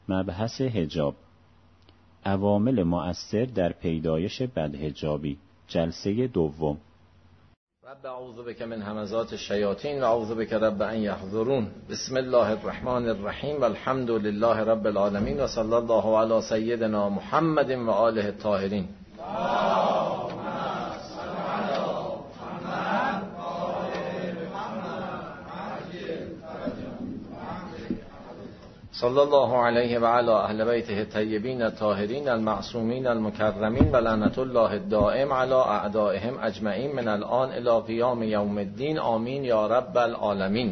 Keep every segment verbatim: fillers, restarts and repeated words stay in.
مبحث حجاب، عوامل مؤثر در پیدایش بدحجابی، جلسه دوم. رب اعوذ بک من همزات الشیاطین و اعوذ بک رب ان یحضرون. بسم الله الرحمن الرحیم و الحمد لله رب العالمین و صلی الله علی سیدنا محمد و آله الطاهرین. صلی الله علیه و علی اهل بیته الطیبین الطاهرین المعصومین المکرمین و لعنت الله الدائم علی اعدائهم اجمعین من الان الی قیام یوم الدین، آمین یا رب العالمین.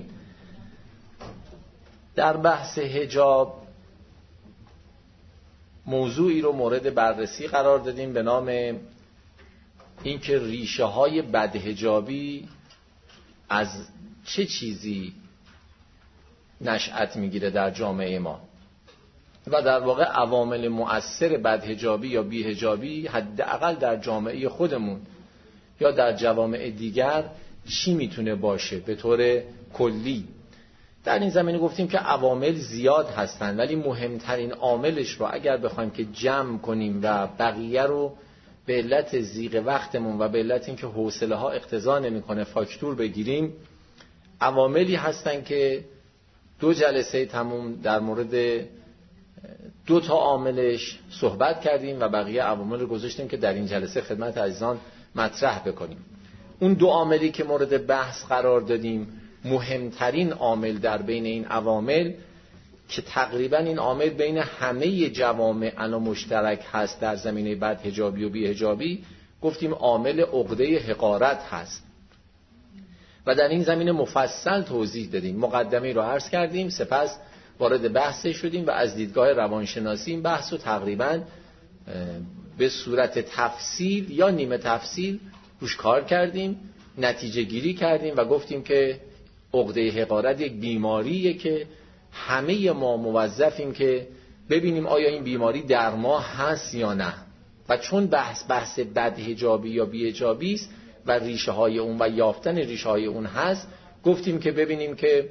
در بحث حجاب موضوعی رو مورد بررسی قرار دادیم به نام اینکه ریشه های بدحجابی از چه چیزی نشأت میگیره در جامعه ما و در واقع عوامل مؤثر بدحجابی یا بیحجابی حداقل در جامعه خودمون یا در جوامع دیگر چی میتونه باشه به طور کلی. در این زمینه گفتیم که عوامل زیاد هستن، ولی مهمترین عاملش رو اگر بخوایم که جمع کنیم و بقیه رو به علت ضیق وقتمون و به علت اینکه حوصله ها اقتضا نمیکنه فاکتور بگیریم، عواملی هستن که دو جلسه تموم در مورد دو تا عاملش صحبت کردیم و بقیه عوامل رو گذاشتیم که در این جلسه خدمت عزیزان مطرح بکنیم. اون دو عاملی که مورد بحث قرار دادیم، مهمترین عامل در بین این عوامل که تقریبا این عامل بین همه جوامع الان مشترک هست در زمینه بدحجابی و بیحجابی، گفتیم عامل عقده حقارت هست و در این زمینه مفصل توضیح دادیم. مقدمه رو عرض کردیم، سپس وارد بحث شدیم و از دیدگاه روانشناسی این بحث رو تقریبا به صورت تفصیل یا نیمه تفصیل روش کار کردیم، نتیجه گیری کردیم و گفتیم که عقده حقارت یک بیماریه که همه ما موظفیم که ببینیم آیا این بیماری در ما هست یا نه. و چون بحث بحث بدحجابی یا بیحجابی است و ریشه های اون و یافتن ریشه های اون هست، گفتیم که ببینیم که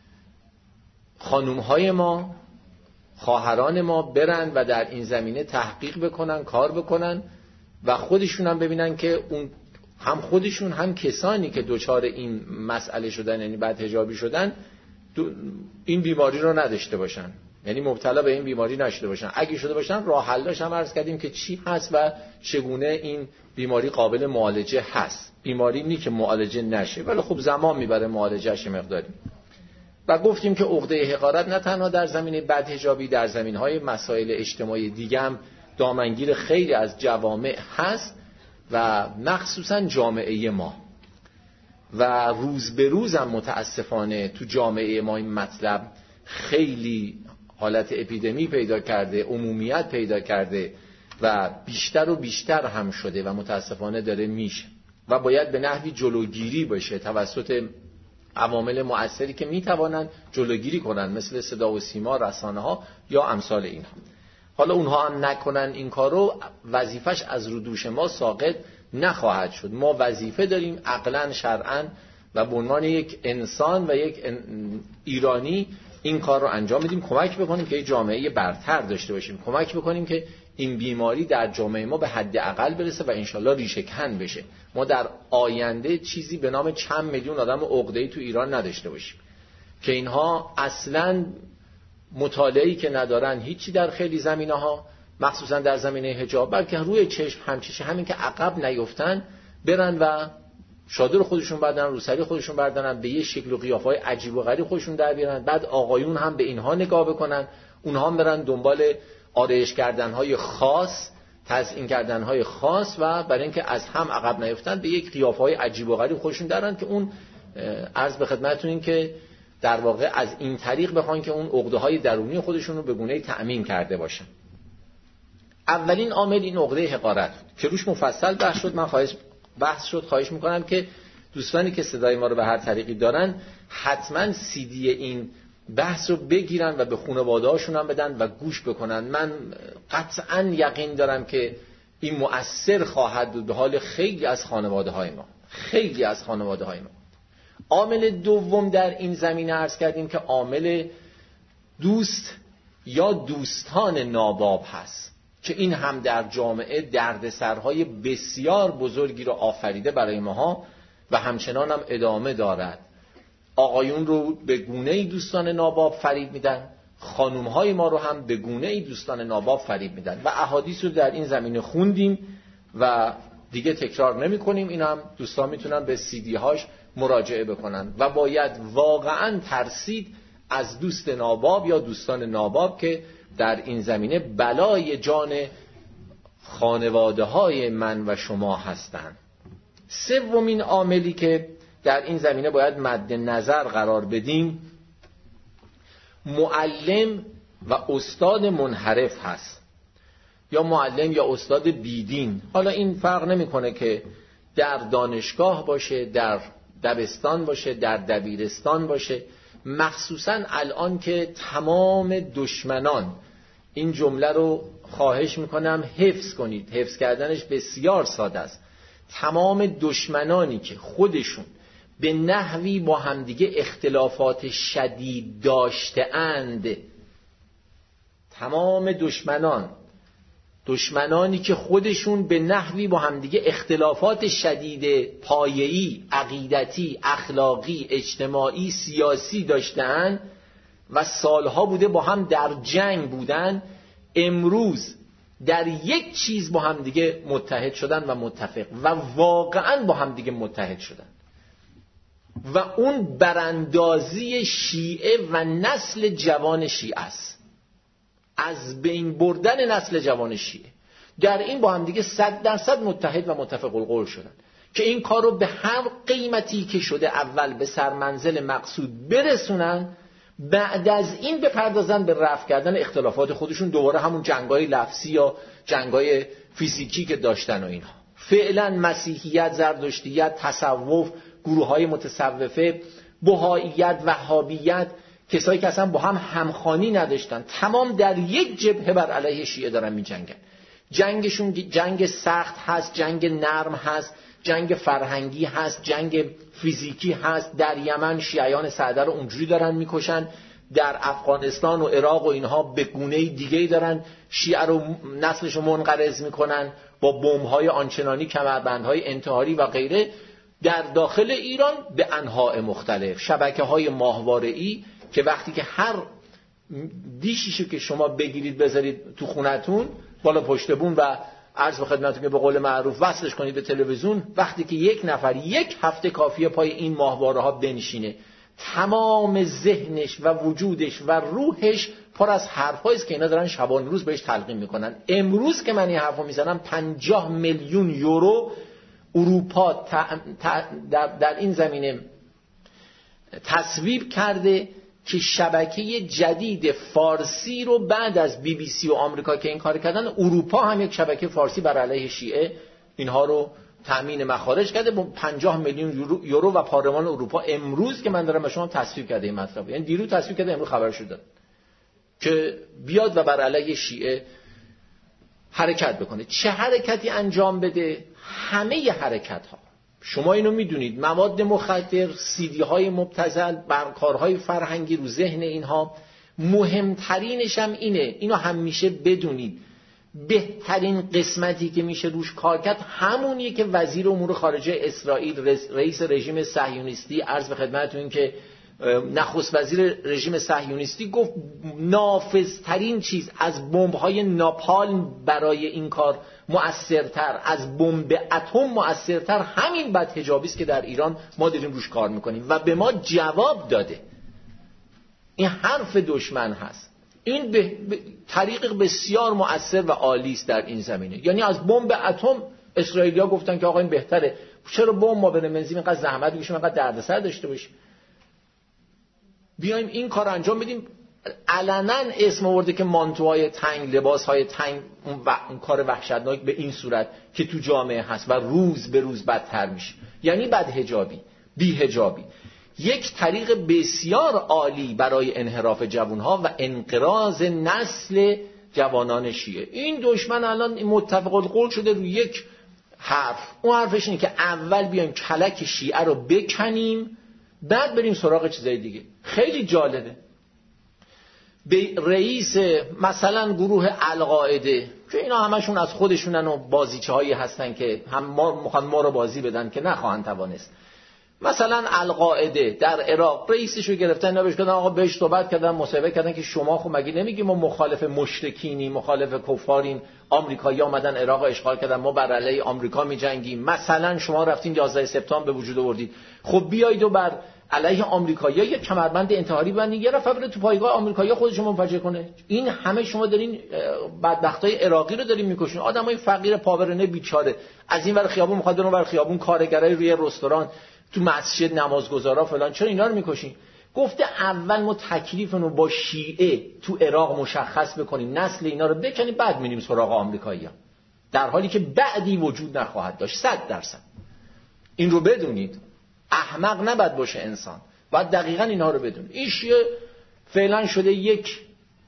خانوم های ما، خواهران ما برن و در این زمینه تحقیق بکنن، کار بکنن و خودشون هم ببینن که اون هم خودشون هم کسانی که دوچار این مسئله شدن یعنی بدحجابی شدن این بیماری رو نداشته باشن، یعنی مبتلا به این بیماری نشده باشن. اگه شده باشن راه حلش هم عرض کردیم که چی هست و چگونه این بیماری قابل معالجه هست. بیماری نی که معالجه نشه، ولی خب زمان میبره معالجهش مقداری. و گفتیم که عقده حقارت نه تنها در زمینه بدحجابی، در زمینهای مسائل اجتماعی دیگه هم دامنگیر خیلی از جوامع هست و مخصوصا جامعه ما و روز به روز هم متاسفانه تو جامعه ما این مطلب خیلی حالت اپیدمی پیدا کرده، عمومیت پیدا کرده و بیشتر و بیشتر هم شده و متاسفانه داره میشه و باید به نحوی جلوگیری بشه توسط عوامل مؤثری که میتوانن جلوگیری کنن، مثل صدا و سیما، رسانه ها یا امثال اینها. حالا اونها هم نکنن این کارو، وظیفش از رو دوش ما ساقط نخواهد شد. ما وظیفه داریم عقلاً، شرعاً و به عنوان یک انسان و یک ایرانی این کار رو انجام بدیم، کمک بکنیم که یک جامعه برتر داشته باشیم، کمک بکنیم که این بیماری در جامعه ما به حد اقل برسه و انشالله ریشه کن بشه. ما در آینده چیزی به نام چند میلیون آدم عقده‌ای تو ایران نداشته باشیم که اینها اصلاً مطالعه‌ای که ندارن هیچی در خیلی زمینه‌ها، مخصوصا در زمینه حجاب، بلکه روی چشم همچشه همین که عقب نیفتن برن و شادر خودشون بردارن، روسری خودشون بردارن، به یه شکل و قیافه‌های عجیب و غریب خودشون در بیارن، بعد آقایون هم به اینها نگاه بکنن، اونها هم برن دنبال آرایش کردن‌های خاص، تزیین کردن‌های خاص و برای اینکه از هم عقب نیفتن به یک قیافه‌های عجیب و غریب خودشون درن که اون عرض به خدمتتون این که در واقع از این طریق بخوان که اون عقده‌های درونی خودشون رو به گونه‌ای تأمین کرده باشن. اولین عامل این عقده حقارت که روش مفصل بحث شد. من خواهش بحث شد خواهش میکنم که دوستانی که صدای ما رو به هر طریقی دارن حتما سی دی این بحث رو بگیرن و به خانواده هاشون هم بدن و گوش بکنن. من قطعا یقین دارم که این مؤثر خواهد بود به حال خیلی از خانواده های ما، خیلی از خانواده های ما. عامل دوم در این زمینه عرض کردیم که عامل دوست یا دوستان ناباب هست که این هم در جامعه دردسرهای بسیار بزرگی رو آفریده برای ماها و همچنان هم ادامه دارد. آقایون رو به گونه‌ای دوستان ناباب فریب میدن، خانومهای ما رو هم به گونه‌ای دوستان ناباب فریب میدن و احادیث رو در این زمینه خوندیم و دیگه تکرار نمی کنیم. این هم دوستان میتونن به سیدی هاش مراجعه بکنن و باید واقعا ترسید از دوست ناباب یا دوستان ناباب که در این زمینه بلای جان خانواده های من و شما هستند. سومین عاملی که در این زمینه باید مد نظر قرار بدیم معلم و استاد منحرف هست، یا معلم یا استاد بیدین. حالا این فرق نمیکنه که در دانشگاه باشه، در دبستان باشه، در دبیرستان باشه. مخصوصا الان که تمام دشمنان، این جمله رو خواهش میکنم حفظ کنید، حفظ کردنش بسیار ساده است، تمام دشمنانی که خودشون به نحوی با همدیگه اختلافات شدید داشته اند، تمام دشمنان دشمنانی که خودشون به نحوی با همدیگه اختلافات شدید پایه‌ای، عقیدتی، اخلاقی، اجتماعی، سیاسی داشتن و سالها بوده با هم در جنگ بودن، امروز در یک چیز با همدیگه متحد شدن و متفق و واقعا با همدیگه متحد شدن و اون براندازی شیعه و نسل جوان شیعه است، از بین بردن نسل جوان شیعه. در این با هم دیگه صد درصد متحد و متفق القول شدن که این کار رو به هر قیمتی که شده اول به سرمنزل مقصود برسونن، بعد از این بپردازن به رفع کردن اختلافات خودشون، دوباره همون جنگای لفظی یا جنگای فیزیکی که داشتن و اینها. فعلا مسیحیت، زرتشتیت، تصوف، گروه‌های متصوفه، بهائیت، وهابیت، کسایی که اصلا با هم همخوانی نداشتن، تمام در یک جبهه بر علیه شیعه دارن می جنگن. جنگشون جنگ سخت هست، جنگ نرم هست، جنگ فرهنگی هست، جنگ فیزیکی هست. در یمن شیعیان سعده رو اونجوری دارن میکشن، در افغانستان و عراق و اینها به گونه دیگه‌ای دارن شیعه رو نسلش رو منقرض میکنن با بمب‌های آنچنانی، کمربندهای انتحاری و غیره. در داخل ایران به انواع مختلف شبکه‌های ماهواره‌ای که وقتی که هر دیشیشو که شما بگیرید بذارید تو خونتون بالا پشت بون و عرض به خدمتتون که به قول معروف وصلش کنید به تلویزیون، وقتی که یک نفر یک هفته کافیه پای این ماهواره ها بنشینه، تمام ذهنش و وجودش و روحش پر از حرفایی است که اینا دارن شبان روز بهش تلقین میکنن. امروز که من این حرفو میزنم پنجاه میلیون یورو اروپا در, در این زمینه تصویب کرده که شبکه جدید فارسی رو بعد از بی بی سی و آمریکا که این کار کردن، اروپا هم یک شبکه فارسی بر علیه شیعه اینها رو تامین مخارج کرده با پنجاه میلیون یورو, یورو و پارلمان اروپا امروز که من دارم به شما تصویب کرده این مطلب، یعنی دیروز تصویب کرده، امروز خبر شده که بیاد و بر علیه شیعه حرکت بکنه. چه حرکتی انجام بده؟ همه ی حرکت ها شما اینو میدونید، مواد مخدر، سیدی های مبتذل، برکارهای فرهنگی رو ذهن اینها. مهمترینش هم اینه، اینو همیشه بدونید، بهترین قسمتی که میشه روش کار کرد همونیه که وزیر امور خارجه اسرائیل، رئیس رژیم صهیونیستی، عرض به خدمتتون که نخست وزیر رژیم صهیونیستی گفت نافذترین چیز از بمب‌های ناپالم برای این کار مؤثرتر، از بمب اتم مؤثرتر همین بدحجابی است که در ایران ما داریم روش کار میکنیم و به ما جواب داده. این حرف دشمن هست. این به طریق بسیار مؤثر و عالی است در این زمینه. یعنی از بمب اتم اسرائیلیا گفتن که آقا این بهتره، چرا بمب ما به بنزین اینقدر زحمت میکشیم، اینقدر دردسر داشته باشیم، بیایم این کار انجام بدیم. علنا اسم آورده که مانتوهای تنگ، لباسهای تنگ، اون, و... اون کار وحشتناک به این صورت که تو جامعه هست و روز به روز بدتر میشه، یعنی بدحجابی، بی‌حجابی. یک طریق بسیار عالی برای انحراف جوانها و انقراض نسل جوانان شیعه. این دشمن الان متفق القول شده روی یک حرف، اون حرفش اینه که اول بیایم کلک شیعه رو بکنیم، بعد بریم سراغ چیزای دیگه. خیلی جالبه. به رئیس مثلا گروه القاعده که اینا همشون از خودشونن و بازیچه هایی هستن که هم ما میخوان ما رو بازی بدن که نخواهند توانست. مثلا القاعده در عراق رئیسشو گرفتن، اینا بهش گفتن آقا بهش صحبت کردن، مصاحبه کردن که شما خب مگه نمیگی ما مخالف مشرکینی، مخالف کفاریم، آمریکایی اومدن عراق اشغال کردن، ما بر علیه آمریکا میجنگیم، مثلا شما رفتین یازده سپتامبر به وجود آوردید، خب بیایید و بر علیه آمریکایی‌ها یک کمربند انتحاری بندین، یه نفر بره تو پایگاه آمریکایی‌ها خودشون منفجر کنه. این همه شما دارین بدبختای عراقی رو دارین میکشین، آدمای فقیر پاورنه بیچاره از این ور خیابون میخواد اون ور خیابون، کارگرای روی رستوران، تو مسجد نمازگزارا فلان، چرا اینا رو میکشین؟ گفته اول ما تکلیفمون با شیعه تو عراق مشخص بکنیم، نسل اینا رو بکنیم، بعد میریم سراغ آمریکایی‌ها، در حالی که بعدی وجود نخواهد داشت. صد درصد این رو بدونید. احمق نباید باشه انسان، باید دقیقاً اینا رو بدونه. این شیعه فعلا شده یک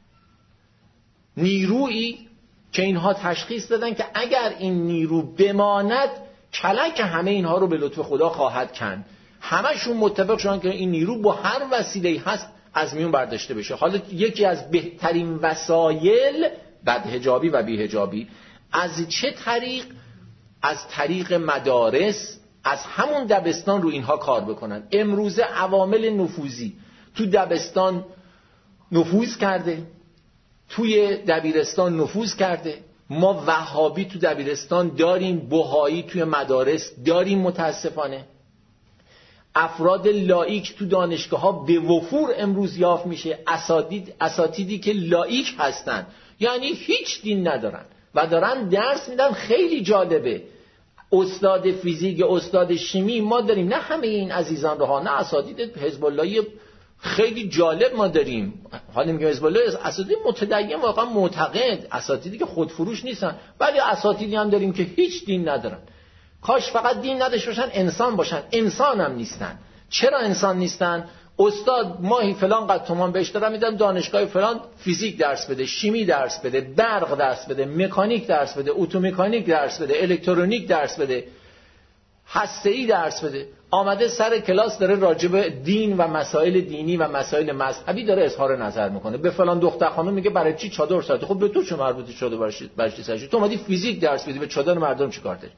نیرویی که اینها تشخیص دادن که اگر این نیرو بماند کلک همه اینها رو به لطف خدا خواهد کند. همشون متفق شدن که این نیرو با هر وسیله‌ای هست از میون برداشته بشه. حالا یکی از بهترین وسایل بدحجابی و بی‌حجابی. از چه طریق؟ از طریق مدارس، از همون دبستان رو اینها کار بکنن. امروزه عوامل نفوذی تو دبستان نفوذ کرده، توی دبیرستان نفوذ کرده. ما وهابی تو دبیرستان داریم، بهایی توی مدارس داریم متاسفانه. افراد لایک تو دانشگاه ها به وفور امروز یافت میشه، اساتید اساتیدی که لایک هستن، یعنی هیچ دین ندارن و دارن درس میدن. خیلی جالبه، استاد فیزیک، استاد شیمی ما داریم، نه همه این عزیزان رو ها، نه اساتید حزب اللهی خیلی جالب ما داریم. حالا میگم حزب الله اساتید متدین، واقعا معتقد، اساتیدی که خودفروش نیستن، ولی اساتیدی هم داریم که هیچ دین ندارن. کاش فقط دین نداشته باشن، انسان باشن. انسان هم نیستن. چرا انسان نیستن؟ استاد ماهی فلان قد تومان بهش دارم میدم، دانشگاه فلان فیزیک درس بده، شیمی درس بده، برق درس بده، مکانیک درس بده، اتومکانیک درس بده، الکترونیک درس بده، هسته‌ای درس بده. آمده سر کلاس داره راجع به دین و مسائل دینی و مسائل مذهبی داره اظهار نظر میکنه. به فلان دختر خانم میگه برای چی چادر ساعته؟ خب به تو چه مربوطه چادر برش ساعته؟ تو اومدی فیزیک درس بدی، به چادر مردم چیکار داری؟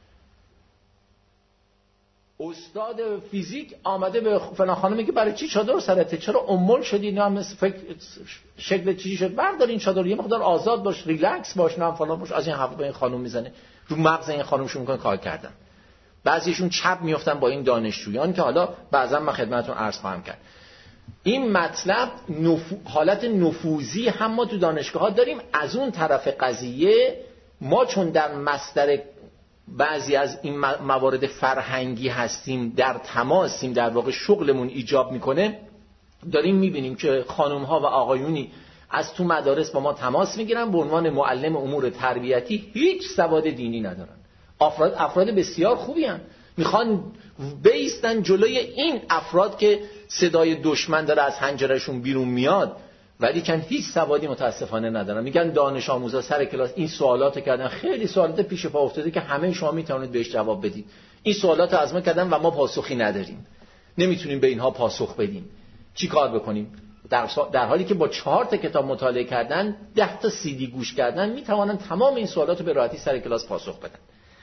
استاد فیزیک آمده به فلان خانم میگه برای چی چادر سرته؟ چرا امول شدی؟ نه مثل فکر شکل چیزی شد، بردار این چادر، یه مقدار آزاد باش، ریلکس باش، نه فلان باش. از این حرفا به این خانم میزنه، رو مغز این خانمشون میکنه کار کردن. بعضیشون چپ میافتن با این دانشجویان که حالا بعضا من خدمتتون عرض خواهم کرد. این مطلب نفو... حالت نفوذی هم ما تو دانشگاه ها داریم. از اون طرف قضیه ما چون در مصدر بعضی از این موارد فرهنگی هستیم، در تماسیم، در واقع شغلمون ایجاب میکنه، داریم میبینیم که خانم ها و آقایونی از تو مدارس با ما تماس میگیرن به عنوان معلم امور تربیتی، هیچ سواد دینی ندارن. افراد افراد بسیار خوبی هستند، میخوان بیستن جلوی این افراد که صدای دشمن داره از حنجرشون بیرون میاد، ولی کن هیچ سوادی متاسفانه ندارن. میگن دانش آموزا سر کلاس این سوالات کردن، خیلی سوالات پیش پا افتاده که همه شما میتونید بهش جواب بدید. این سوالات از ما کردن و ما پاسخی نداریم، نمیتونیم به اینها پاسخ بدیم. چی کار بکنیم؟ در, در حالی که با چهار تا کتاب مطالعه کردن، ده تا سی دی گوش کردن، میتوانن تمام این سوالات رو به راحتی سر کلاس پاسخ بدن.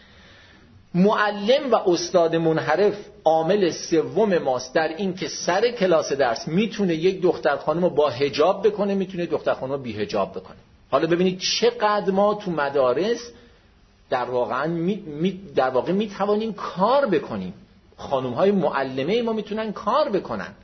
معلم و استاد منحرف عامل سوم ماست در این که سر کلاس درس میتونه یک دختر خانم رو با حجاب بکنه، میتونه دختر خانم رو بی حجاب بکنه. حالا ببینید چقدر ما تو مدارس در واقع می، می، در واقع میتوانیم کار بکنیم. خانم های معلمه ما میتونن کار بکنن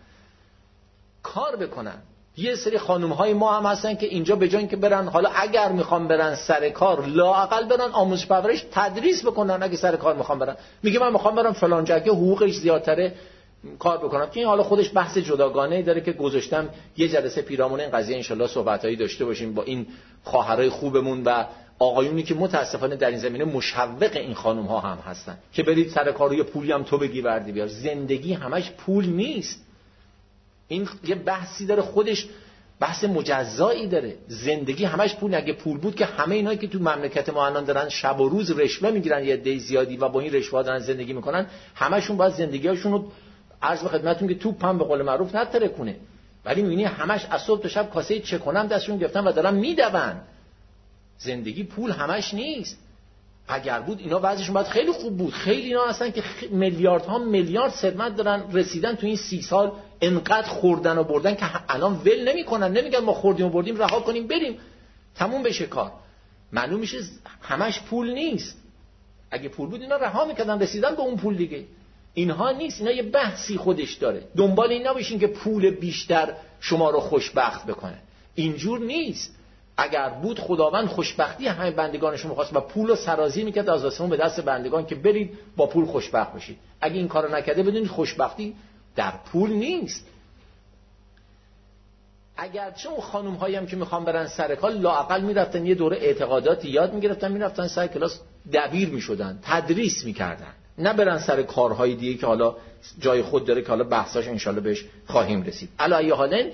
کار بکنن یه سری خانم های ما هم هستن که اینجا به جای اینکه برن، حالا اگر میخوام برن سر کار، لااقل برن آموزش پرورش تدریس بکنن. اگه سر کار میخوام برن، میگه من میخوام برم فلان جا که حقوقش زیادتره کار بکنم، که این حالا خودش بحث جداگانه داره که گذاشتم یه جلسه پیرامون این قضیه انشالله صحبتایی داشته باشیم با این خواهرای خوبمون و آقایونی که متاسفانه در این زمینه مشوق این خانم ها هم هستن که برید سر کار، یه پولی هم تو بگی وردی بیار. زندگی همش پول نیست. این یه بحثی داره، خودش بحث مجزایی داره. زندگی همش پول. اگه پول بود که همه اینایی که تو مملکت ما الان دارن شب و روز رشوه میگیرن یه عده زیادی و با این رشوه دارن زندگی میکنن، همشون باید زندگیاشون رو عرض به خدمتتون که توپ هم به قول معروف نترکونه. ولی می‌بینی همش از صبح تا شب کاسه چه کنم دستشون گرفتن و دارن میدون. زندگی پول همش نیست. اگر بود اینا وضعشون باید خیلی خوب بود. خیلی اینا هستن که میلیاردها میلیارد ثروت دارن، رسیدن تو این سی سال انقدر خوردن و بردن که الان ول نمی‌کنن، نمیگن ما خوردیم و بردیم رها کنیم بریم تموم بشه کار. معلوم میشه همش پول نیست. اگه پول بود اینا رها میکردن، رسیدن به اون پول دیگه. اینها نیست. اینا یه بحثی خودش داره. دنبال این نباشین که پول بیشتر شما رو خوشبخت بکنه. اینجور نیست. اگر بود خداوند خوشبختی همه بندگانش رو می‌خواست و پول رو سرازیر میکرد از آسمون به دست بندگان که برید با پول خوشبخت بشید. اگه این کارو نکرده بدونید خوشبختی در پول نیست. اگر چه اون خانم هایی هم که میخوان برن سر کار لااقل میرفتن یه دوره اعتقاداتی یاد میگرفتن، میرفتن سر کلاس دبیر میشدن، تدریس میکردن، نه برن سر کارهای دیگه که حالا جای خود داره که حالا بحثاش انشالله بهش خواهیم رسید. علی حالن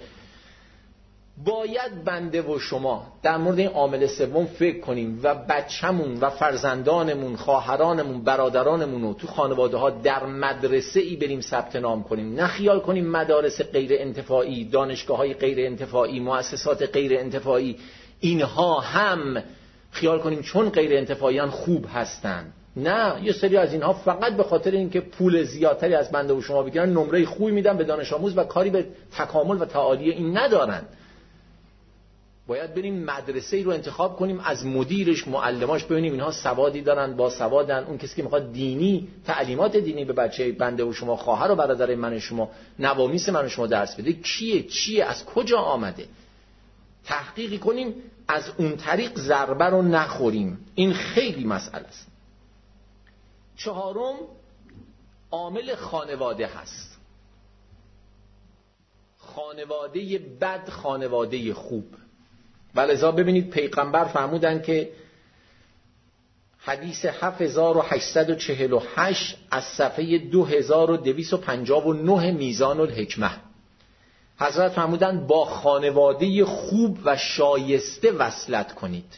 باید بنده و شما در مورد این عامل سوم فکر کنیم و بچه‌مون و فرزندانمون، خواهرانمون، برادرانمون رو تو خانواده ها در مدرسه ای بریم ثبت نام کنیم. نه خیال کنیم مدارس غیر انتفاعی، دانشگاه های غیر انتفاعی، مؤسسات غیر انتفاعی اینها هم خیال کنیم چون غیر انتفاعیان خوب هستن. نه، یه سری از اینها فقط به خاطر اینکه پول زیادتری از بنده و شما بگیرن نمره خوبی میدن به دانش آموز و کاری به تکامل و تعالی این ندارن. باید بریم مدرسه‌ای رو انتخاب کنیم، از مدیرش، معلماش ببینیم اینها سوادی دارن، با سوادن. اون کسی که میخواد دینی، تعلیمات دینی به بچه بنده و شما، خواهر و برادر من شما، نوامیس من شما درس بده، کیه، چیه، از کجا آمده، تحقیقی کنیم، از اون طریق ضربه رو نخوریم. این خیلی مسئله است. چهارم عامل خانواده هست. خانواده بد، خانواده خوب. ولذا ببینید پیغمبر فرمودن که حدیث هفت هزار و هشتصد و چهل و هشت از صفحه دو هزار و دویست و پنجاه و نه میزان الحکمه، حضرت فرمودن با خانواده خوب و شایسته وصلت کنید،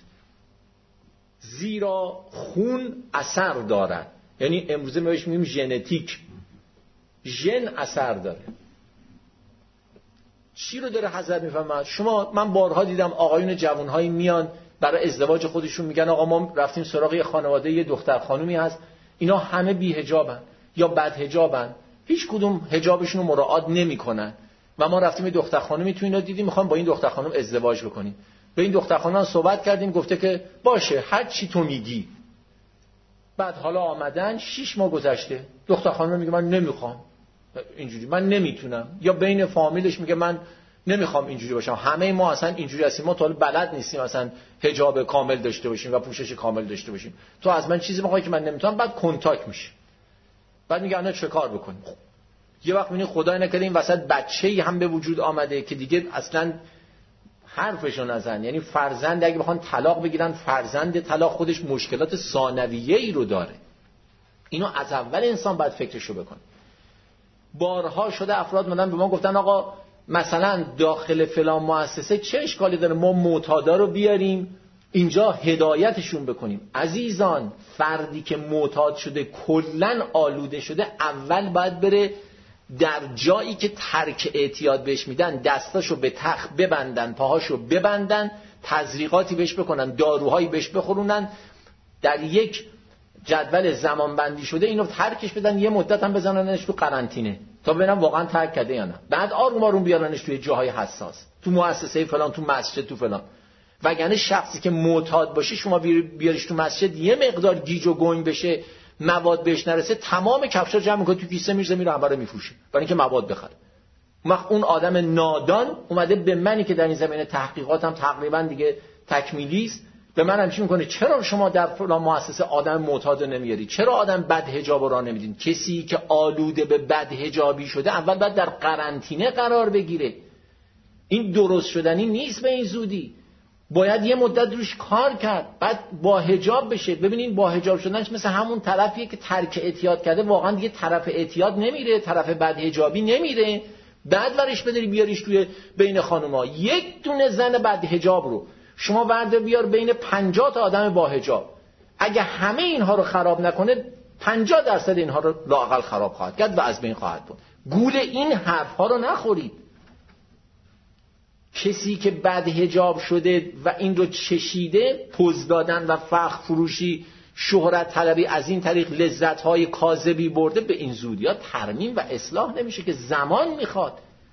زیرا خون اثر دارد. یعنی امروزه ما بهش میگیم ژنتیک، ژن اثر داره. چی رو داره حضرت میفهمد؟ شما، من بارها دیدم آقایون جوانهایی میان برای ازدواج خودشون میگن آقا ما رفتیم سراغ یه خانواده، یه دختر خانومی هست، اینا همه بی حجابن یا بد حجابن، هیچ کدوم حجابشون رو مراعات نمیکنن و ما رفتیم یه دختر خانومی تو اینا دیدیم میخوام با این دختر خانم ازدواج بکنیم. به این دختر خانم صحبت کردیم، گفته که باشه هر چی تو میگی. بعد حالا آمدن شش ماه گذشته، دختر خانم میگه من نمیخوام اینجوری، من نمیتونم، یا بین فامیلش میگه من نمیخوام اینجوری باشم. همه ما اصلا اینجوری هستیم، ما تا بلد نیستیم اصلا حجاب کامل داشته باشیم و پوشش کامل داشته باشیم. تو از من چیزی میخوای که من نمیتونم. بعد کنتاکت میشه، بعد میگه انا چه کار بکنیم. خب. یه وقت میبینی خدای نکرده این وسط بچه‌ای هم به وجود آمده که دیگه اصلا حرفشو نزن. یعنی فرزند اگه بخوان طلاق بگیرن، فرزند طلاق خودش مشکلات ثانویه‌ای رو داره. اینو از اول انسان باید فکرشو بکنه. بارها شده افراد مدن به ما گفتن آقا مثلا داخل فلان مؤسسه چه اشکالی داره ما معتادا رو بیاریم اینجا هدایتشون بکنیم. عزیزان، فردی که معتاد شده، کلن آلوده شده، اول باید بره در جایی که ترک اعتیاد بهش میدن دستاشو به تخت ببندن، پاهاشو ببندن، تزریقاتی بهش بکنن، داروهایی بهش بخورونن، در یک جدول زمان بندی شده اینو ترکش بدن، یه مدت هم بزننش تو قرنطینه تا ببینن واقعا ترک کرده یا نه. بعد آروم آروم بیارنش توی جاهای حساس، تو مؤسسه فلان، تو مسجد، تو فلان. وگرنه شخصی که معتاد باشه شما بیاریش تو مسجد یه مقدار گیج و گنگ بشه، مواد بهش نرسه، تمام کفشا جمع میکنه تو کیسه میرزه میره همه رو میفروشه برای اینکه مواد بخره. اون آدم نادان اومده به منی که در این زمینه تحقیقاتم تقریبا دیگه تکمیلی است، به من هم چی میکنه چرا شما در فلان مؤسسه آدم معتاد نمیاری؟ چرا آدم بد حجاب را نمیدین؟ کسی که آلوده به بد حجابی شده اول باید در قرنطینه قرار بگیره. این درست شدنی نیست به این زودی، باید یه مدت روش کار کرد، بعد با حجاب بشه. ببینین با حجاب شدنش مثل همون طرفیه که ترک اعتیاد کرده، واقعا دیگه طرف اعتیاد نمیره، طرف بد حجابی نمیره، بعد ورش بداری بیاریش توی بین خانوما. یک دونه زن بد حجاب رو شما ورده بیار بین پنجاه تا آدم با حجاب، اگه همه اینها رو خراب نکنه پنجاه درصد اینها رو لااقل خراب خواهد کرد و از بین خواهد بود. گول این حرف ها رو نخورید. کسی که بد حجاب شده و این رو چشیده، پوز دادن و فخر فروشی، شهرت طلبی، از این طریق لذت‌های کاذبی برده، به این زودی‌ها ترمیم و اصلاح نمیشه که زمان میخواد.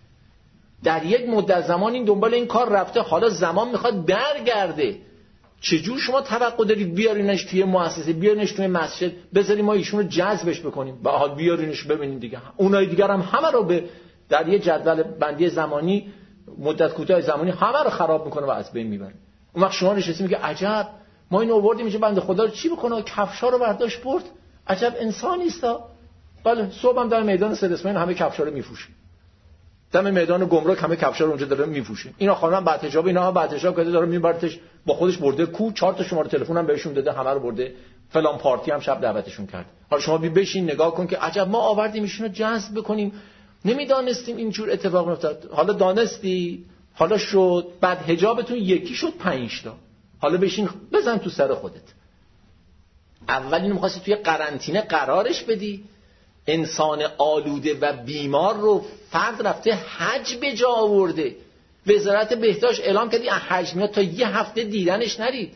در یک مدت زمان این دنبال این کار رفته، حالا زمان میخواد برگرده. چجور شما توقع دارید بیارینش توی مؤسسه، بیارینش توی مسجد، بذاریم ما ایشون رو جذبش بکنیم، به حال بیارینش ببینیم دیگه. اونای دیگر هم همه رو به در یه جدول بندی زمانی، مدت کوتاه زمانی همه رو خراب میکنه و از بین میبره. اون وقت شما نشستی میگه عجب ما اینو آوردیم اینجا، بنده خدا رو چی بکنه؟ کفشا رو برداشت برد. عجب انسانی است. بله صبح هم در میدان سید اسماعیل همه کفشا رو میفروشه. دم میدان گمرک همه کفشا رو اونجا داره میفروشه. اینا خانم بعد حجاب، اینا بعد حجاب کرده داره میبرتش با خودش برده کو، چهار تا شماره تلفن هم بهشون داده، همه رو برده فلان پارتی هم شب دعوتشون کرد. حالا شما بی بشین نگاه کن که عجب ما آوردیم ایشونو جذب بکنیم، نمیدانستیم اینجور اتفاق میافتاد. حالا دانستی، حالا شد، بعد حجابتون یکی شد پنج تا. حالا بشین بزن تو سر خودت. اول اینو می‌خواستی توی قرنطینه قرارش بدی، انسان آلوده و بیمار رو فرد رفته حج به جا آورده، وزارت بهداشت اعلام کردی حج میاد تا یه هفته دیدنش نرید.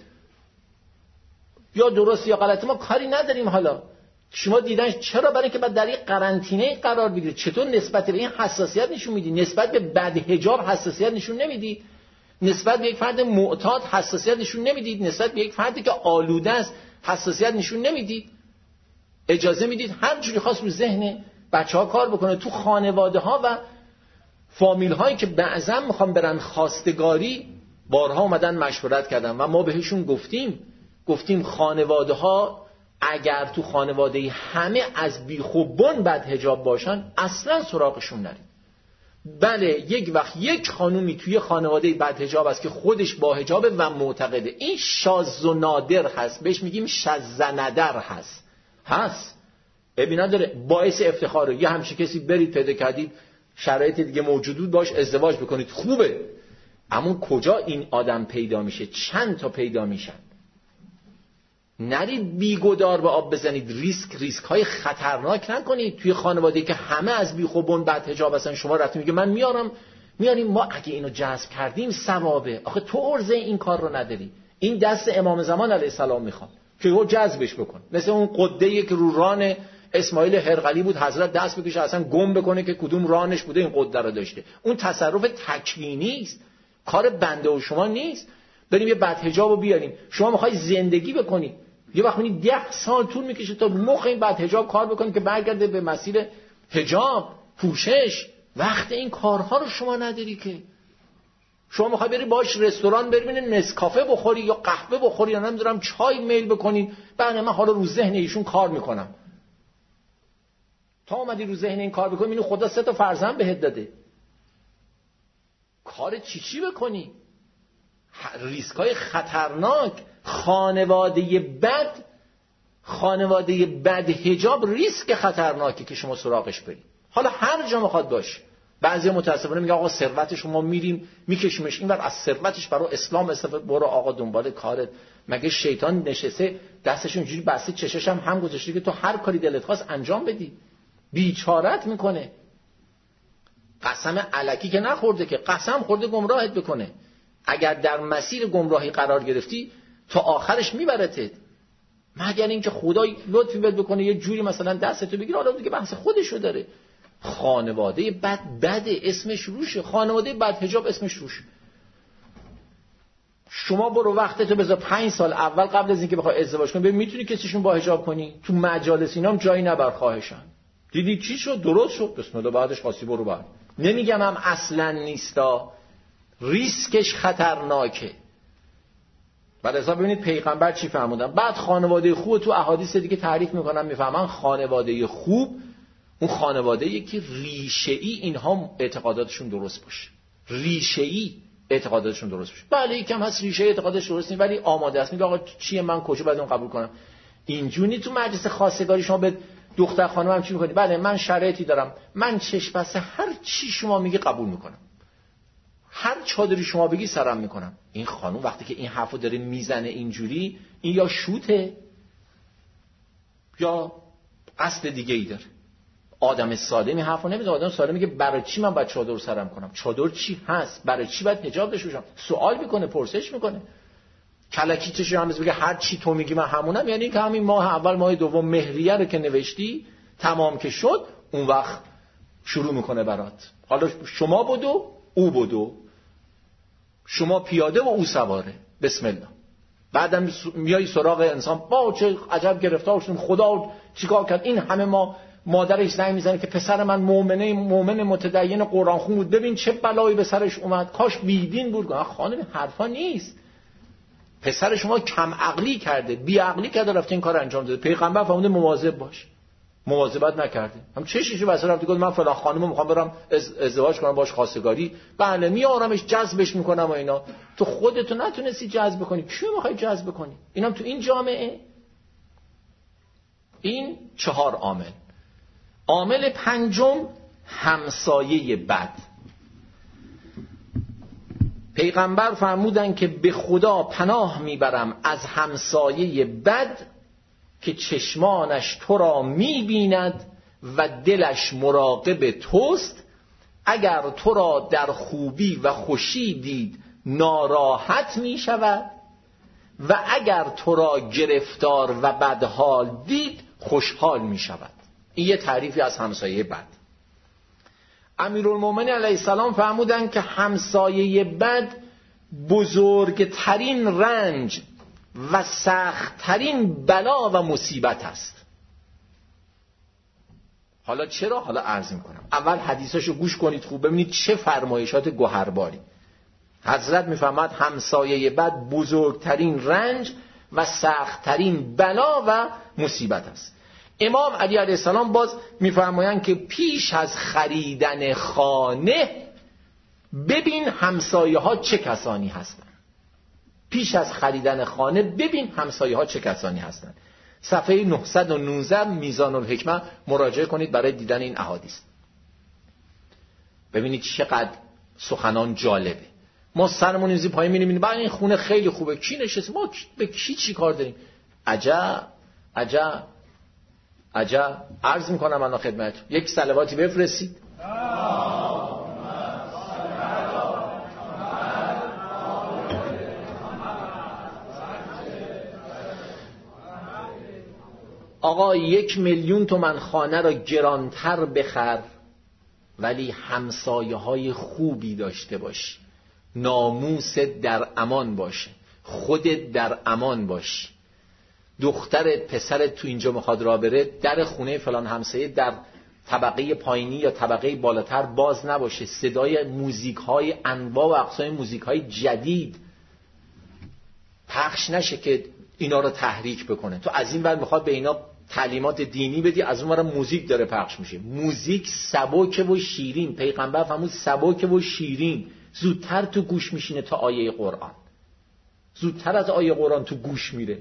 یا درست یا غلط ما کاری نداریم. حالا شما دیدنش چرا؟ برای اینکه بعد در یک قرنطینه قرار بگیره. چطور نسبت به این حساسیت نشون میدی؟ نسبت به بد حجاب حساسیت نشون نمیدی؟ نسبت به یک فرد معتاد حساسیت نشون نمیدید؟ نسبت به یک فردی که آلوده است حساسیت نشون نمیدید؟ اجازه میدید هر جوری خواست رو ذهن بچه‌ها کار بکنه. تو خانواده ها و فامیل هایی که بعضا میخوان برن خواستگاری، بارها اومدن مشورت کردن و ما بهشون گفتیم گفتیم خانواده ها اگر تو خانواده همه از بیخوبون بد حجاب باشن اصلا سراغشون نرید. بله یک وقت یک خانومی توی خانواده بد حجاب است که خودش با حجابه و معتقده این شاذ و نادر هست، بهش میگیم شذ ندر هست هست ببین نداره، باعث افتخاره. یه همچین کسی برید پیدا کردید، شرایط دیگه موجود باش ازدواج بکنید، خوبه. اما کجا این آدم پیدا میشه؟ چند تا پیدا میشن. نرید بیگدار به آب بزنید، ریسک ریسک های خطرناک نکنید. توی خانواده‌ای که همه از بیخوبون بد حجاب هستن، شما رفتید میگه من میارم میاریم، ما اگه اینو جذب کردیم ثوابه. آخه تو ارزه این کار رو نداری. این دست امام زمان علیه السلام میخواد که او جذبش بکن. مثل اون قده‌ای که رو ران اسماعیل هرقلی بود، حضرت دست بکشه اصلا گم بکنه که کدوم رانش بوده این قده رو داشته. اون تصرف تکوینی است، کار بنده و شما نیست. بریم یه بد حجابو بیاریم. شما میخوای زندگی بکنی، یه وقت می‌بینی ده سال طول میکشه تا مخ این بد حجاب کار بکنه که برگرده به مسیر حجاب پوشش. وقت این کارها رو شما نداری که. شما میخوای بری باش رستوران ببینی نسکافه بخوری یا قهوه بخوری یا نمیدونم چای میل بکنی، بعد من حالا رو ذهن ایشون کار میکنم. تا اومدی رو ذهن این کار بکنی، اینو خدا سه تا فرزند بهت داده، کار چی چی بکنی؟ ریسکای خطرناک. خانواده بد خانواده بد حجاب ریسک خطرناکی که شما سراغش برید. حالا هر جا میخواد باشه. بعضی متاسفانه میگه آقا ثروتش ما میریم میکشیمش اینور، از ثروتش برای اسلام استفاده، برو آقا دنبال کارت. مگه شیطان نشسته دستش اونجوری بسته چشش هم هم گذاشته که تو هر کاری دلت خواست انجام بدی؟ بیچارت میکنه. قسم الکی که نخورده که، قسم خورده گمراهت بکنه. اگر در مسیر گمراهی قرار گرفتی تا آخرش میبرتت، مگر اینکه خدا لطفی بهت بکنه یه جوری مثلا دستتو بگیره. حالا دیگه بحث خودشو داره. خانواده بد بده اسمش روشه، خانواده بد حجاب اسمش روشه. شما برو وقتتو بذار پنج سال اول قبل از اینکه بخوای ازدواج کنی، ببین میتونی کسیشون با حجاب کنی؟ تو مجالس اینام جایی نبر خواهشن. دیدی چی شد؟ درست شد، بسم الله، بعدش خاصی برو بعد. نمیگم هم اصلا نیستا، ریسکش خطرناکه. بعد از ببینید پیغمبر چی فرمودن. بعد خانواده خوب تو احادیث دیگه تعریف میکنن، میفهمن خانواده خوب اون خانواده‌ای که ریشه‌ای اینها اعتقاداتشون درست باشه. ریشه‌ای اعتقاداتشون درست باشه. بله یکم هست ریشه اعتقادش درست نیست ولی آماده است. میگه آقا چیه، من کجا باید اون قبول کنم؟ اینجوری تو مجلس خواستگاری شما به دختر خانم چی می‌کنی؟ بله من شرایطی دارم، من چشم بسته هر چی شما میگی قبول میکنم، هر چادری شما بگی سرم میکنم. این خانم وقتی که این حرفو داره میزنه اینجوری، این یا شوته یا قصد دیگه ای داره. آدم سالمی حرفو نمیزنه. آدم سالمی میگه برای چی من باید چادر سرم کنم؟ چادر چی هست؟ برای چی باید حجاب بپوشم؟ سوال میکنه، پرسش میکنه. کلکیتش هم میگه هر چی تو میگی من همونم، یعنی که همین ماه اول ماه دوم مهریه رو که نوشتی تمام که شد، اون وقت شروع میکنه برات. حالا شما بدو او بدو، شما پیاده و او سواره، بسم الله. بعدم میای سراغ انسان، با چه عجب گرفتار شدیم، خدا چیکار کرد؟ این همه ما مادرش زنگ میزنه که پسر من مؤمنه، مؤمن متدین قرآن خون بود، ببین چه بلایی به سرش اومد، کاش بیدین بود. خانم حرفا نیست. پسر شما کم عقلی کرده، بی عقلی کرده، رفته این کار انجام داده. پیغمبر فرموده مواظب باش، مواظبت نکرده. هم چشیشو واسه رفت گفت من فلان خانومو میخوام برم ازدواج کنم باش، خواستگاری، بله میارمش جذبش میکنم و اینا. تو خودتو نتونستی جذب کنی، کیو میخوای جذب کنی؟ اینم تو این جامعه. این چهار عامل. عامل پنجم همسایه بد. پیغمبر فرمودن که به خدا پناه میبرم از همسایه بد که چشمانش تو را میبیند و دلش مراقب توست، اگر تو را در خوبی و خوشی دید ناراحت میشود و اگر تو را گرفتار و بدحال دید خوشحال میشود. این یه تعریفی از همسایه بد. امیرالمومنین علیه السلام فرمودن که همسایه بد بزرگترین رنج و سختترین بلا و مصیبت است. حالا چرا؟ حالا عرض میکنم. اول حدیثاشو گوش کنید خوب، ببینید چه فرمایشات گوهرباری. حضرت میفرماد همسایه بد بزرگترین رنج و سختترین بلا و مصیبت است. امام علی علیه السلام باز میفرمایند که پیش از خریدن خانه ببین همسایه ها چه کسانی هستند. پیش از خریدن خانه ببین همسایه ها چه کسانی هستند. صفحه نهصد و نوزده میزان الحکمه مراجعه کنید برای دیدن این احادیث. ببینید چقدر سخنان جالبه. ما سرمون اینزی پایین می‌بینیم بعد این خونه خیلی خوبه، کی نشسته، ما به کی چی کار داریم؟ عجب عجب عجب. عرض میکنم الان خدمتتون یک صلواتی بفرستید. آقا یک میلیون تومن خانه را گرانتر بخر ولی همسایه های خوبی داشته باش، ناموست در امان باشه، خودت در امان باش. دخترت پسرت تو اینجا میخواد راه بره، در خونه فلان همسایه در طبقه پایینی یا طبقه بالاتر باز نباشه، صدای موزیک های انواع و اقسام موزیک های جدید پخش نشه که اینا رو تحریک بکنه. تو از این ور میخواد به اینا تعلیمات دینی بدی، از اون ور موزیک داره پخش میشه، موزیک سبک و شیرین. پیغمبر فرمود سبک و شیرین، زودتر تو گوش میشینه تا آیه قرآن، زودتر از آیه قرآن تو گوش میره.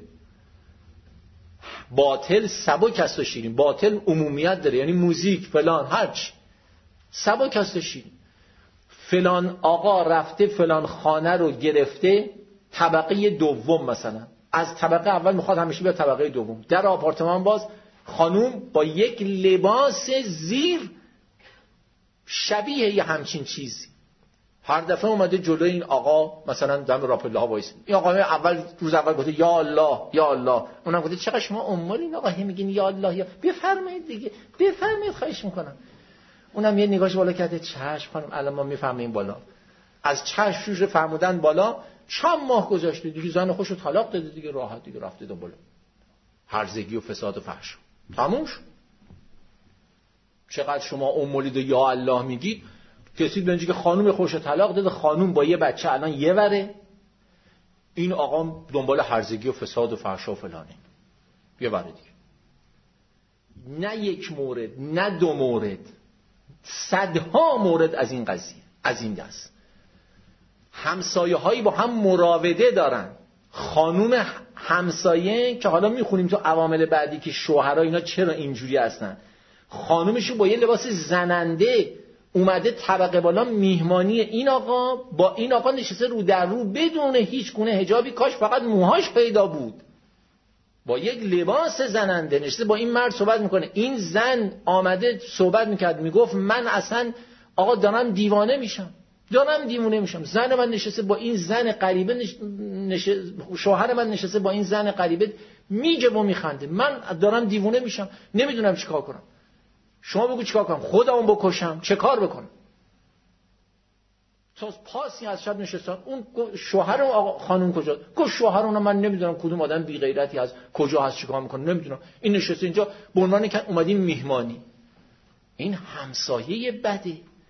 باطل سبک است و شیرین، باطل عمومیت داره، یعنی موزیک فلان هرچی سبک است و شیرین. فلان آقا رفته فلان خانه رو گرفته طبقه دوم، مثلا از طبقه اول میخواد همیشه به طبقه دوم، در آپارتمان باز خانوم با یک لباس زیر شبیه یه همچین چیزی، هر دفعه اومده جلوی این آقا مثلا دم راپله ها وایس، این آقا اول روز اول گفته یا الله یا الله، اونم گفته چقدر شما اموال این آقا میگین یا الله یا بفرمایید دیگه بفرمایید خواهش میکنم. اونم یه نگاهش بالا کرده، چشم خانم الان ما میفهمیم بالا. از چشم شوش فرمودن بالا چند ماه گذشته دیگه زن خوشو طلاق داده دیگه، راحت دیگه رفته دو بالا، هرزگی و فساد و فحش تموم شد. چقدر شما امولید و یا الله میگید، کسی به اینجا که خانم خوشو طلاق داده، خانم با یه بچه الان یه وره، این آقا دنبال هرزگی و فساد و فحش و فلانه یه وره دیگه. نه یک مورد نه دو مورد، صدها مورد از این قضیه، از این دست. همسایه هایی با هم مراوده دارن. خانوم همسایه که حالا میخونیم تو عوامل بعدی که شوهرها اینا چرا اینجوری هستن، خانومشو با یه لباس زننده اومده طبقه بالا میهمانی این آقا، با این آقا نشسته رو در رو بدون هیچ گونه حجابی، کاش فقط موهاش پیدا بود. با یک لباس زننده نشسته با این مرد صحبت میکنه. این زن آمده صحبت میکرد میگفت من اصلا آقا دارم دیوانه میشم، دارم دیوانه میشم. زن من نشسته با این زن غریبه نش... نش... شوهر من نشسته با این زن غریبه میگه و میخنده، من دارم دیوانه میشم، نمیدونم چیکار کنم. شما بگو چیکار کنم؟ خودمو بکشم؟ چه کار بکنم؟ تا پاسی از شب نشستن. اون شوهر اون آقا خانم کجا؟ گفت شوهر اونم من نمیدونم کدوم آدم بی غیرتی از کجا هست چیکار میکنه نمیدونم، این نشسته اینجا به عنوان که اومدیم میهمانی. این همسایه بده.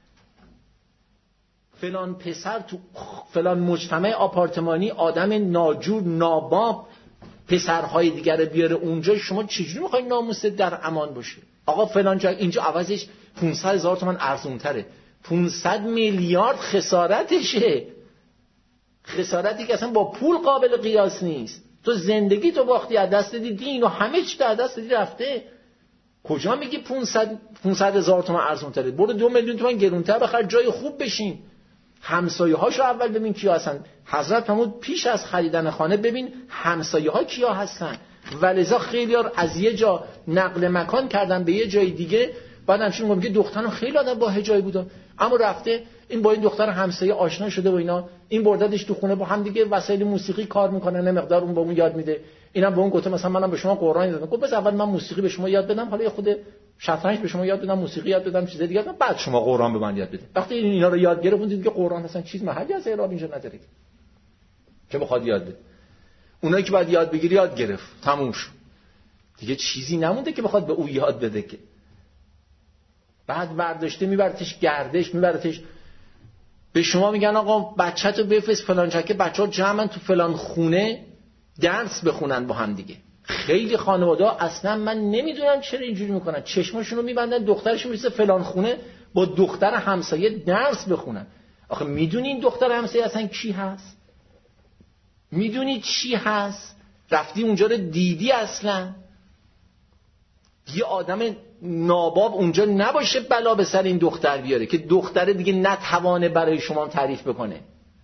فلان پسر تو فلان مجتمع آپارتمانی آدم ناجور ناباب پسرهای دیگر بیاره اونجا، شما چجوری میخواین ناموست در امان باشه؟ آقا فلان جا اینجا عوضش پانصد هزار تومان ارزونتره، پانصد میلیارد خسارتشه، خسارتی که اصلا با پول قابل قیاس نیست. تو زندگی تو باختی، از دست دادی، دین و همه چی از دست دادی رفته. کجا میگی پانصد پانصد هزار تومان ارزونتره؟ برو دو میلیون تومان گرونتر بخر جای خوب بشین. همسایه هاشو اول ببین کیا هستن. حضرت فرمود پیش از خریدن خانه ببین همسایه ها کیا هستن. ولذا خیلی‌ها از یه جا نقل مکان کردن به یه جای دیگه، بعد همچین میگم که دخترم خیلی آدم با حجابی بودن، اما رفته این با این دختر همسایه آشنا شده و اینا، این بردادش تو خونه با هم دیگه وسایل موسیقی کار میکنن، نه مقدار اون با اون یاد میده، اینم به اون گفته مثلا منم به شما قرآن دادم، گفت بس اول من موسیقی به شما یاد بدم، حالا یه خود شطرنج به شما یاد بدم، موسیقی یاد بدم، چیز دیگه بعد شما قرآن به من یاد بده. وقتی این اینا رو یاد گرفت دیدید که قرآن اصلا چیز محلی از اعراب اینجا نداره که بخواد یاد بده. اونایی که بعد یاد بگیری یاد گرفت، تموم شد دیگه، چیزی نمونده که بخواد به او یاد بده که. بعد برداشته میبرتش گردش، میبرتش به شما میگن آقا بچه‌تو بفرست فلان جا که بچه‌ها جمعن تو فلان خونه درس بخونن با هم دیگه. خیلی خانواده‌ها اصلا من نمیدونم چرا اینجوری میکنن، چشماشونو میبندن دخترشون میرسه فلان خونه با دختر همسایه درس بخونن. آخه میدونی این دختر همسایه اصلا کی هست؟ میدونی چی هست؟ رفتی اونجا رو دیدی اصلا؟ یه آدم ناباب اونجا نباشه بلا به سر این دختر بیاره که دختر دیگه نتوانه برای شما تعریف بکنه.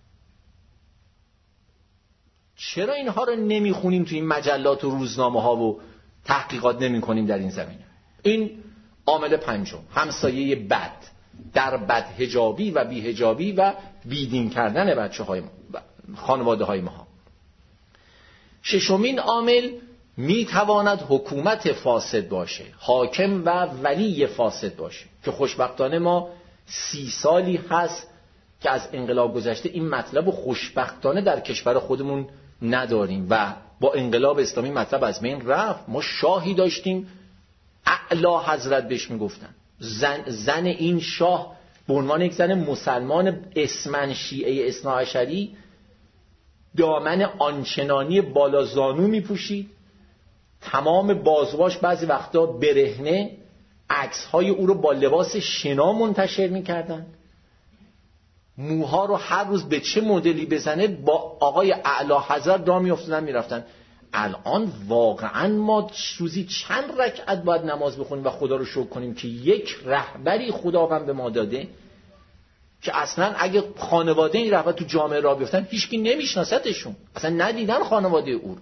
چرا اینها رو نمیخونیم توی این مجلات و روزنامه ها و تحقیقات نمی کنیم در این زمینه؟ این عامل پنجم، همسایه بد، در بد حجابی و بی حجابی و بیدین کردن بچه های خانواده های ما. ششمین عامل میتواند حکومت فاسد باشه، حاکم و ولی فاسد باشه، که خوشبختانه ما سی سالی هست که از انقلاب گذشته این مطلب خوشبختانه در کشور خودمون نداریم و با انقلاب اسلامی مطلب از بین رفت. ما شاهی داشتیم اعلی حضرت بهش میگفتن، زن, زن این شاه به عنوان یک زن مسلمان اسمن شیعه اثنا عشری دامن آنچنانی بالا زانو میپوشید، تمام بازواش بعضی وقتا برهنه، عکس‌های او رو با لباس شنا منتشر می‌کردن، موها رو هر روز به چه مدلی بزنه با آقای اعلی حضرت راه می‌افتادن می‌رفتن. الان واقعا ما روزی چند رکعت باید نماز بخونیم و خدا رو شکر کنیم که یک رهبری خداوند به ما داده که اصلا اگه خانواده این رهبر تو جامعه راه بیفتن هیچکی نمی‌شناستشون، اصلا ندیدن خانواده او.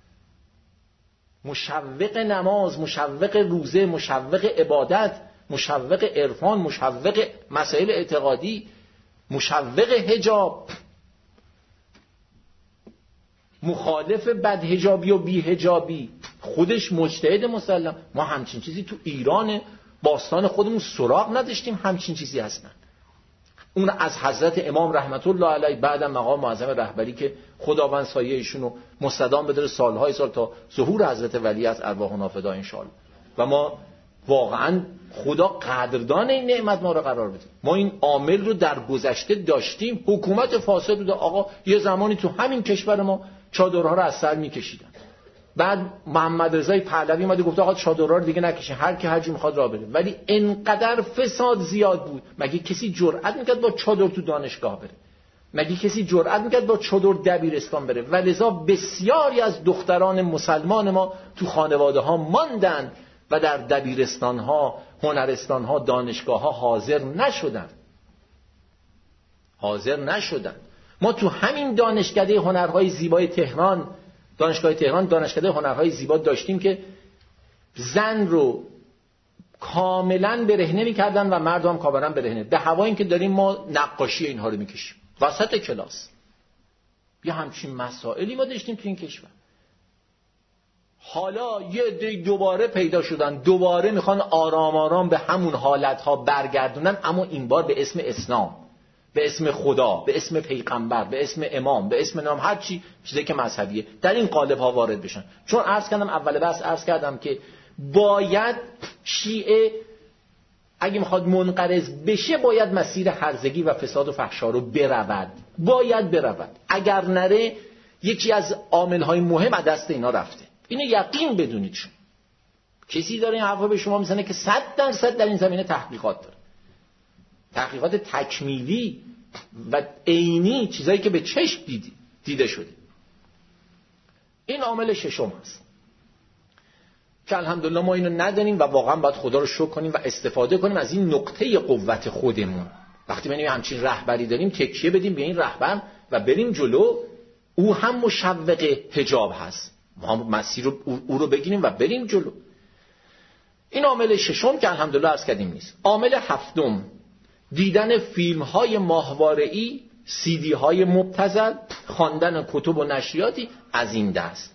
مشوق نماز، مشوق روزه، مشوق عبادت، مشوق عرفان، مشوق مسائل اعتقادی، مشوق حجاب، مخالف بدحجابی و بی‌حجابی، خودش مجتهد مسلم. ما همچین چیزی تو ایران باستان خودمون سراغ نداشتیم، همچین چیزی هستن. اون از حضرت امام رحمت الله علیه بعدم مقام معظم رهبری که خداوند سایه ایشون رو مستدام بداره سالهای سال تا ظهور حضرت ولی از ارواحنا فدا ان شاء الله. و ما واقعا خدا قدردان این نعمت ما رو قرار بده. ما این عامل رو در گذشته داشتیم، حکومت فاسد بود. آقا یه زمانی تو همین کشور ما چادرها رو از سر می‌کشیدن، بعد محمد رضای پهلوی اومد گفت آقا چادرها رو دیگه نکشین، هر کی هر جور می‌خواد راه بره. ولی انقدر فساد زیاد بود، مگه کسی جرئت می‌کرد با چادر تو دانشگاه بره؟ مگه کسی جرئت می‌کرد با چادر دبیرستان بره؟ ولذا بسیاری از دختران مسلمان ما تو خانواده‌ها ماندن و در دبیرستان‌ها، هنرستان‌ها، دانشگاه‌ها حاضر نشدن. حاضر نشدن. ما تو همین دانشکده هنرهای زیبای تهران دانشگاه تهران دانشکده هنرهای زیبا داشتیم که زن رو کاملا برهنه می‌کردن و مرد هم کاملا برهنه. به هوایی که داریم ما نقاشی اینها رو می‌کشیم وسط کلاس. یه همچین مسائلی ما داشتیم تو این کشور. حالا یه عده دوباره پیدا شدن، دوباره میخوان آرام آرام به همون حالتها برگردونن، اما این بار به اسم اسلام، به اسم خدا، به اسم پیغمبر، به اسم امام، به اسم نام، هر چی چیزی که مذهبیه در این قالب ها وارد بشن. چون عرض کردم اول بحث عرض کردم که باید شیعه اگه میخواد منقرض بشه باید مسیر هرزگی و فساد و فحشا رو برود، باید برود. اگر نره یکی از عامل‌های مهم از دست اینا رفته. اینو یقین بدونید. شما کسی داره این حرفا به شما میزنه که صد درصد در این زمینه تحقیقات داره، تحقیقات تکمیلی و عینی، چیزایی که به چشم دیدی دیده شده. این عامل ششم هست که الحمدلله ما اینو نداریم و واقعا باید خدا رو شکر کنیم و استفاده کنیم از این نقطه قوت خودمون. وقتی ببینیم همچین رهبری داریم تکیه بدیم به این رهبر و بریم جلو. او هم مشوق حجاب هست، ما هم مسیر رو او رو بگیریم و بریم جلو. این عامل ششم که الحمدلله عرض کردیم نیست. عامل هفتم دیدن فیلم های ماهواره‌ای، سی دی های مبتذل، خواندن کتب و نشریاتی از این دست.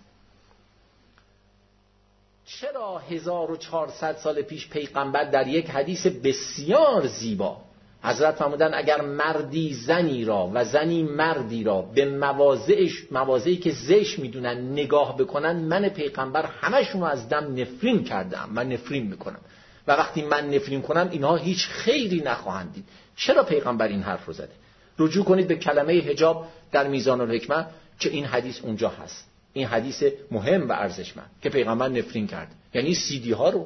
چرا هزار و چهارصد سال پیش پیغمبر در یک حدیث بسیار زیبا حضرت فرمودن اگر مردی زنی را و زنی مردی را به مواضعش مواضعی که زشت میدونن نگاه بکنن، من پیغمبر همشون رو از دم نفرین کردم، من نفرین میکنم و وقتی من نفرین کنم اینها هیچ خیری نخواهند دید. چرا پیغمبر این حرف رو زده؟ رجوع کنید به کلمه حجاب در میزان الحکمه که این حدیث اونجا هست. این حدیث مهم و ارزشمند که پیغمبر نفرین کرد، یعنی سیدی ها رو،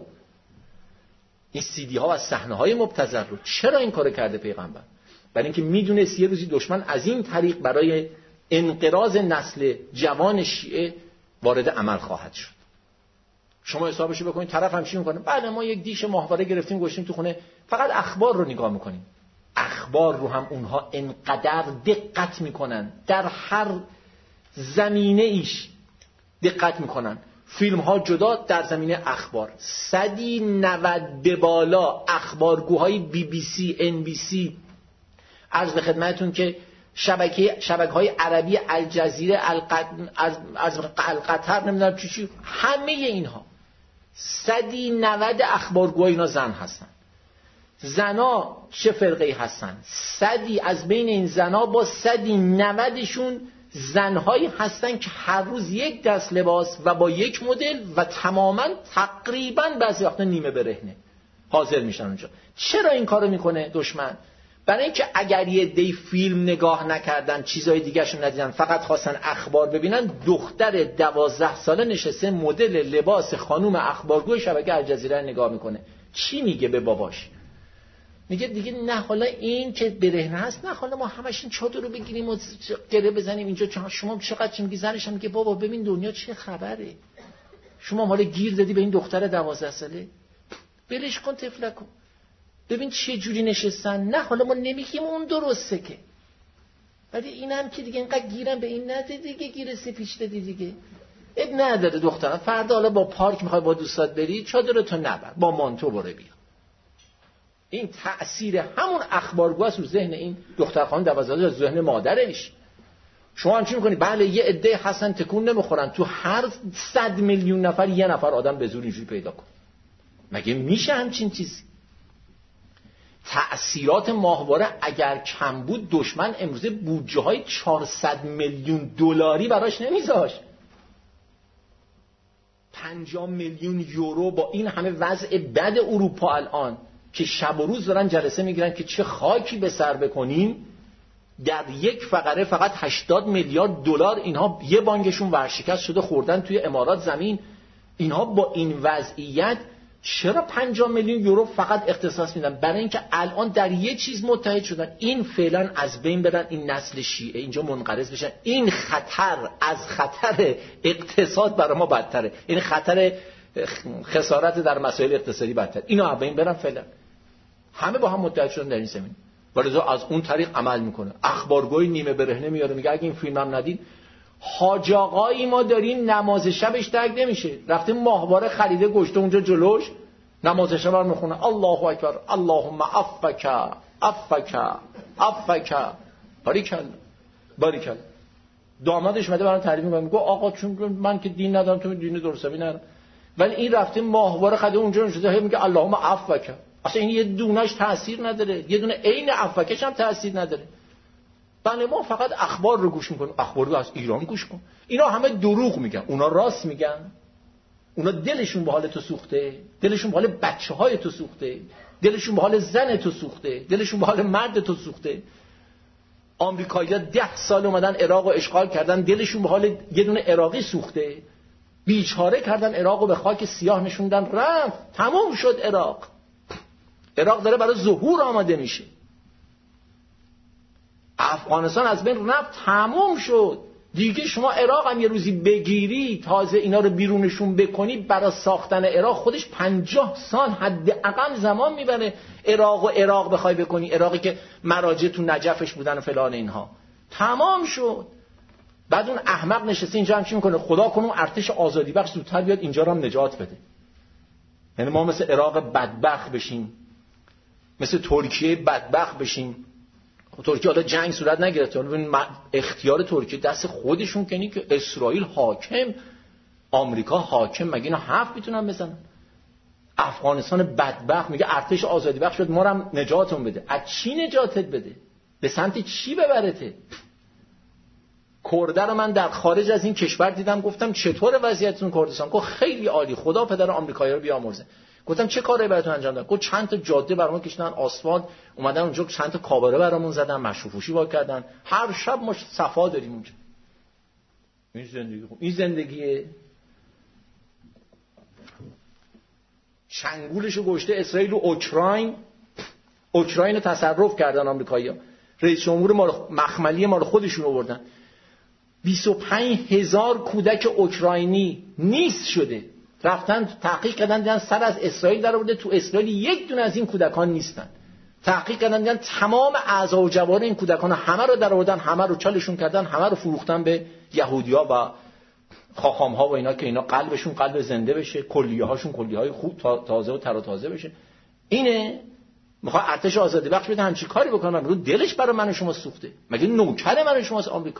این سیدی ها و صحنه های مبتذل رو. چرا این کارو کرده پیغمبر؟ برای اینکه میدونست یه روزی دشمن از این طریق برای انقراض نسل جوان شیعه وارد عمل خواهد شد. شما حسابشو بکنید، طرف هم چی میکنه؟ بعد ما یک دیش ماهواره گرفتیم گذاشتیم تو خونه، فقط اخبار رو نگاه میکنیم. اخبار رو هم اونها انقدر دقت میکنن، در هر زمینه ایش دقت میکنن. فیلم ها جدا، در زمینه اخبار صدی نود به بالا اخبارگوهای بی بی سی، ان بی سی، عرض به خدمتون که شبکه شبکه های عربی، الجزیره، از القطر، نمیدونم چی چی، همه اینها صدی نود اخبارگوهای اینا زن هستن. زنا چه فرقه‌ای هستن؟ صدی از بین این زنا با صدی نودشون زنهایی هستن که هر روز یک دست لباس و با یک مدل و تماما تقریبا بعضی وقتا نیمه برهنه حاضر میشن اونجا. چرا این کارو میکنه دشمن؟ برای اینکه اگر یه دی فیلم نگاه نکردن، چیزای دیگه‌شون ندیدن، فقط خواستن اخبار ببینن، دختر دوازده ساله نشسته مدل لباس خانوم اخبارگوی شبکه الجزیره نگاه میکنه. چی میگه به باباش؟ میگه دیگه نه حالا این که برهنه هست، نه حالا ما همش این چادر رو بگیریم و گره بزنیم اینجا. شما چقدر چی میگی؟ زنش هم میگه بابا ببین دنیا چه خبره، شما حالا گیر دادی به این دختر دوازده ساله، بلش کن، طفله کن، ببین چه جوری نشستن. نه حالا ما نمیگیم اون درسته که، ولی اینم که دیگه اینقدر گیرم به این نده دیگه، گیر سپیچ دادی دیگه، اب نداره دخترم، فردا حالا با پارک میخوای با دوستات بری، چادرتو نبر، با مانتو برو بیا. این تأثیر همون اخبارگو است رو ذهن این دختر خانم دوازده ساله، ذهن مادرش. شما هم چی میکنی؟ بله یه عده هستن تکون نمیخورن، تو هر صد میلیون نفر یه نفر آدم به زور اینجوری پیدا کن. مگه میشه همچین چیزی؟ تأثیرات ماهواره اگر کم بود دشمن امروزه بودجه های چهارصد میلیون دلاری براش نمیذاشت. پنجاه میلیون یورو با این همه وضع بد اروپا الان که شب و روز دارن جلسه میگیرن که چه خاکی به سر بکنیم، در یک فقره فقط هشتاد میلیارد دلار اینها یه بانکشون ورشکست شده خوردن توی امارات زمین. اینها با این وضعیت چرا پنجاه میلیون یورو فقط اختصاص میدن؟ برای اینکه الان در یه چیز متحد شدن، این فعلا از بین برن، این نسل شیعه اینجا منقرض بشن. این خطر از خطر اقتصاد برای ما بدتره، این خطر خسارت در مسائل اقتصادی بدتر. اینو از بین برن فعلا. همه با هم متحد شدن در این زمین، ولی از اون طریق عمل میکنه. اخبارگوی نیمه برهنه میاره میگه اگه این فیلم هم ندید، حاج آقایی ما داریم نماز شبش تگ نمیشه، رفته ماهواره خریده گشته اونجا جلوش، نماز شب رو میخونه الله اکبر اللهم عفک عفک عفک. باریکلا باریکلا. دامادش اومده برام تعریف میکنه، میگه آقا چون من که دین ندارم تو دین درستابی ندارم، ولی این رفته ماهواره خریده اونجا نشسته میگه اللهم عفک. اصلا این یه دونش تاثیر نداره، یه دونه عین عفکش هم تاثیر نداره. بله ما فقط اخبار رو گوش میکنیم، اخبار رو از ایران گوش کن. اینا همه دروغ میگن، اونا راست میگن. اونا دلشون به حال تو سوخته، دلشون به حال بچهای تو سوخته، دلشون به حال زن تو سوخته، دلشون به حال مرد تو سوخته. آمریکایی‌ها ده سال اومدن عراق رو اشغال کردن، دلشون به حال یه دونه عراقی سوخته. بیچاره کردن عراق رو، به خاک سیاه نشوندن، رفت تموم شد عراق. عراق داره برای ظهور آماده میشه. افغانستان از بین رفت تموم شد دیگه. شما عراق هم یه روزی بگیری، تازه اینا رو بیرونشون بکنی، برای ساختن عراق خودش پنجاه سال حداقل زمان میبره. عراق و عراق بخوای بکنی، عراقی که مراجع تو نجفش بودن و فلان اینها، تمام شد. بعد اون احمق نشسته اینجا هم چی میکنه؟ خدا کنه ارتش آزادی بخش زودتر بیاد اینجا رو هم نجات بده. یعنی ما مثل عراق بدبخت بشیم، مثل ترکیه بدبخت بشیم. ترکیه حالا جنگ صورت نگرفته، اختیار ترکیه دست خودشون کنی که اسرائیل حاکم، آمریکا حاکم، مگه اینا حرف میتونن بزنن؟ افغانستان بدبخت میگه ارتش آزادی بخش شد ما رو هم نجاتون بده. از چی نجاتت بده؟ به سمت چی ببرته؟ کرده رو من در خارج از این کشور دیدم، گفتم چطور وضعیتتون کردستان؟ گفت خیلی عالی، خدا پدر آمریکایی رو بیامرزه. گفتم چه کاری براتون انجام دادن؟ گفت چند تا جاده برامون کشیدن آسفالت، اومدن اونجا چند تا کاباره برامون زدن، مشروفوشی وا کردن، هر شب ما صفا داریم اونجا. این زندگی خوب، این زندگیه. چنگولشو گشته اسرائیل و اوکراین، اوکراین رو تصرف کردن آمریکایی‌ها. رئیس جمهور ما رو مخملی ما رو خودشون آوردن. بیست و پنج هزار کودک اوکراینی نیست شده، رفتن تحقیق کردن دیدن سر از اسرائیل در آورده، تو اسرائیل یک دونه از این کودکان نیستن. تحقیق کردن دیدن تمام اعضا و جوانب این کودکان همه رو در آوردن، همه رو چالشون کردن، همه رو فروختن به یهودی‌ها و خاخام‌ها و اینا که اینا قلبشون قلب زنده بشه، کلیه‌هاشون کلیه‌های خوب تازه و تر و تازه بشه. اینه میخواد ارتش آزادی بخش بده همچین کاری بکنه؟ رو دلش برای من و شما سوخته؟ مگه نوکر من و شماست آمریکا؟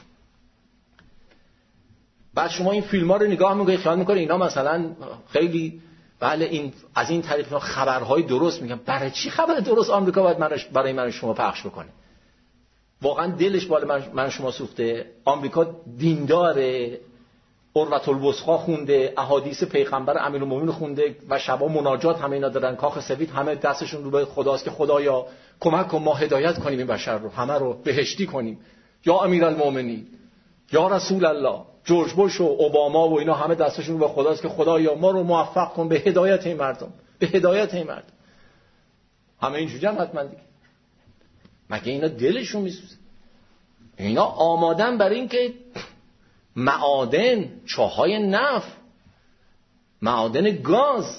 بعد شما این فیلم ها رو نگاه میکنید خیال میکنید اینا مثلا خیلی بله این از این طریق خبرهای درست میگن. برای چی خبر درست آمریکا باید برای من شما پخش بکنه؟ واقعا دلش بالا من, من شما سوخته؟ آمریکا دینداره، عروة الوثقی خونده، احادیث پیغمبر امیرالمومنین خونده و شبا مناجات همه اینا دارن، کاخ سفید همه دستشون رو به خداست که خدایا کمک کن ما هدایت کنیم این بشر رو، همه رو بهشتی کنیم، یا امیرالمومنین یا رسول الله. جورج بوش و اوباما و اینا همه دستشون رو به خداست که خدایا ما رو موفق کن به هدایت این مردم، به هدایت این مردم. همه اینجوری هم حتما دیگه. مگه اینا دلشون میسوزه؟ اینا آمادن برای این که معادن، چاهای نفت، معادن گاز،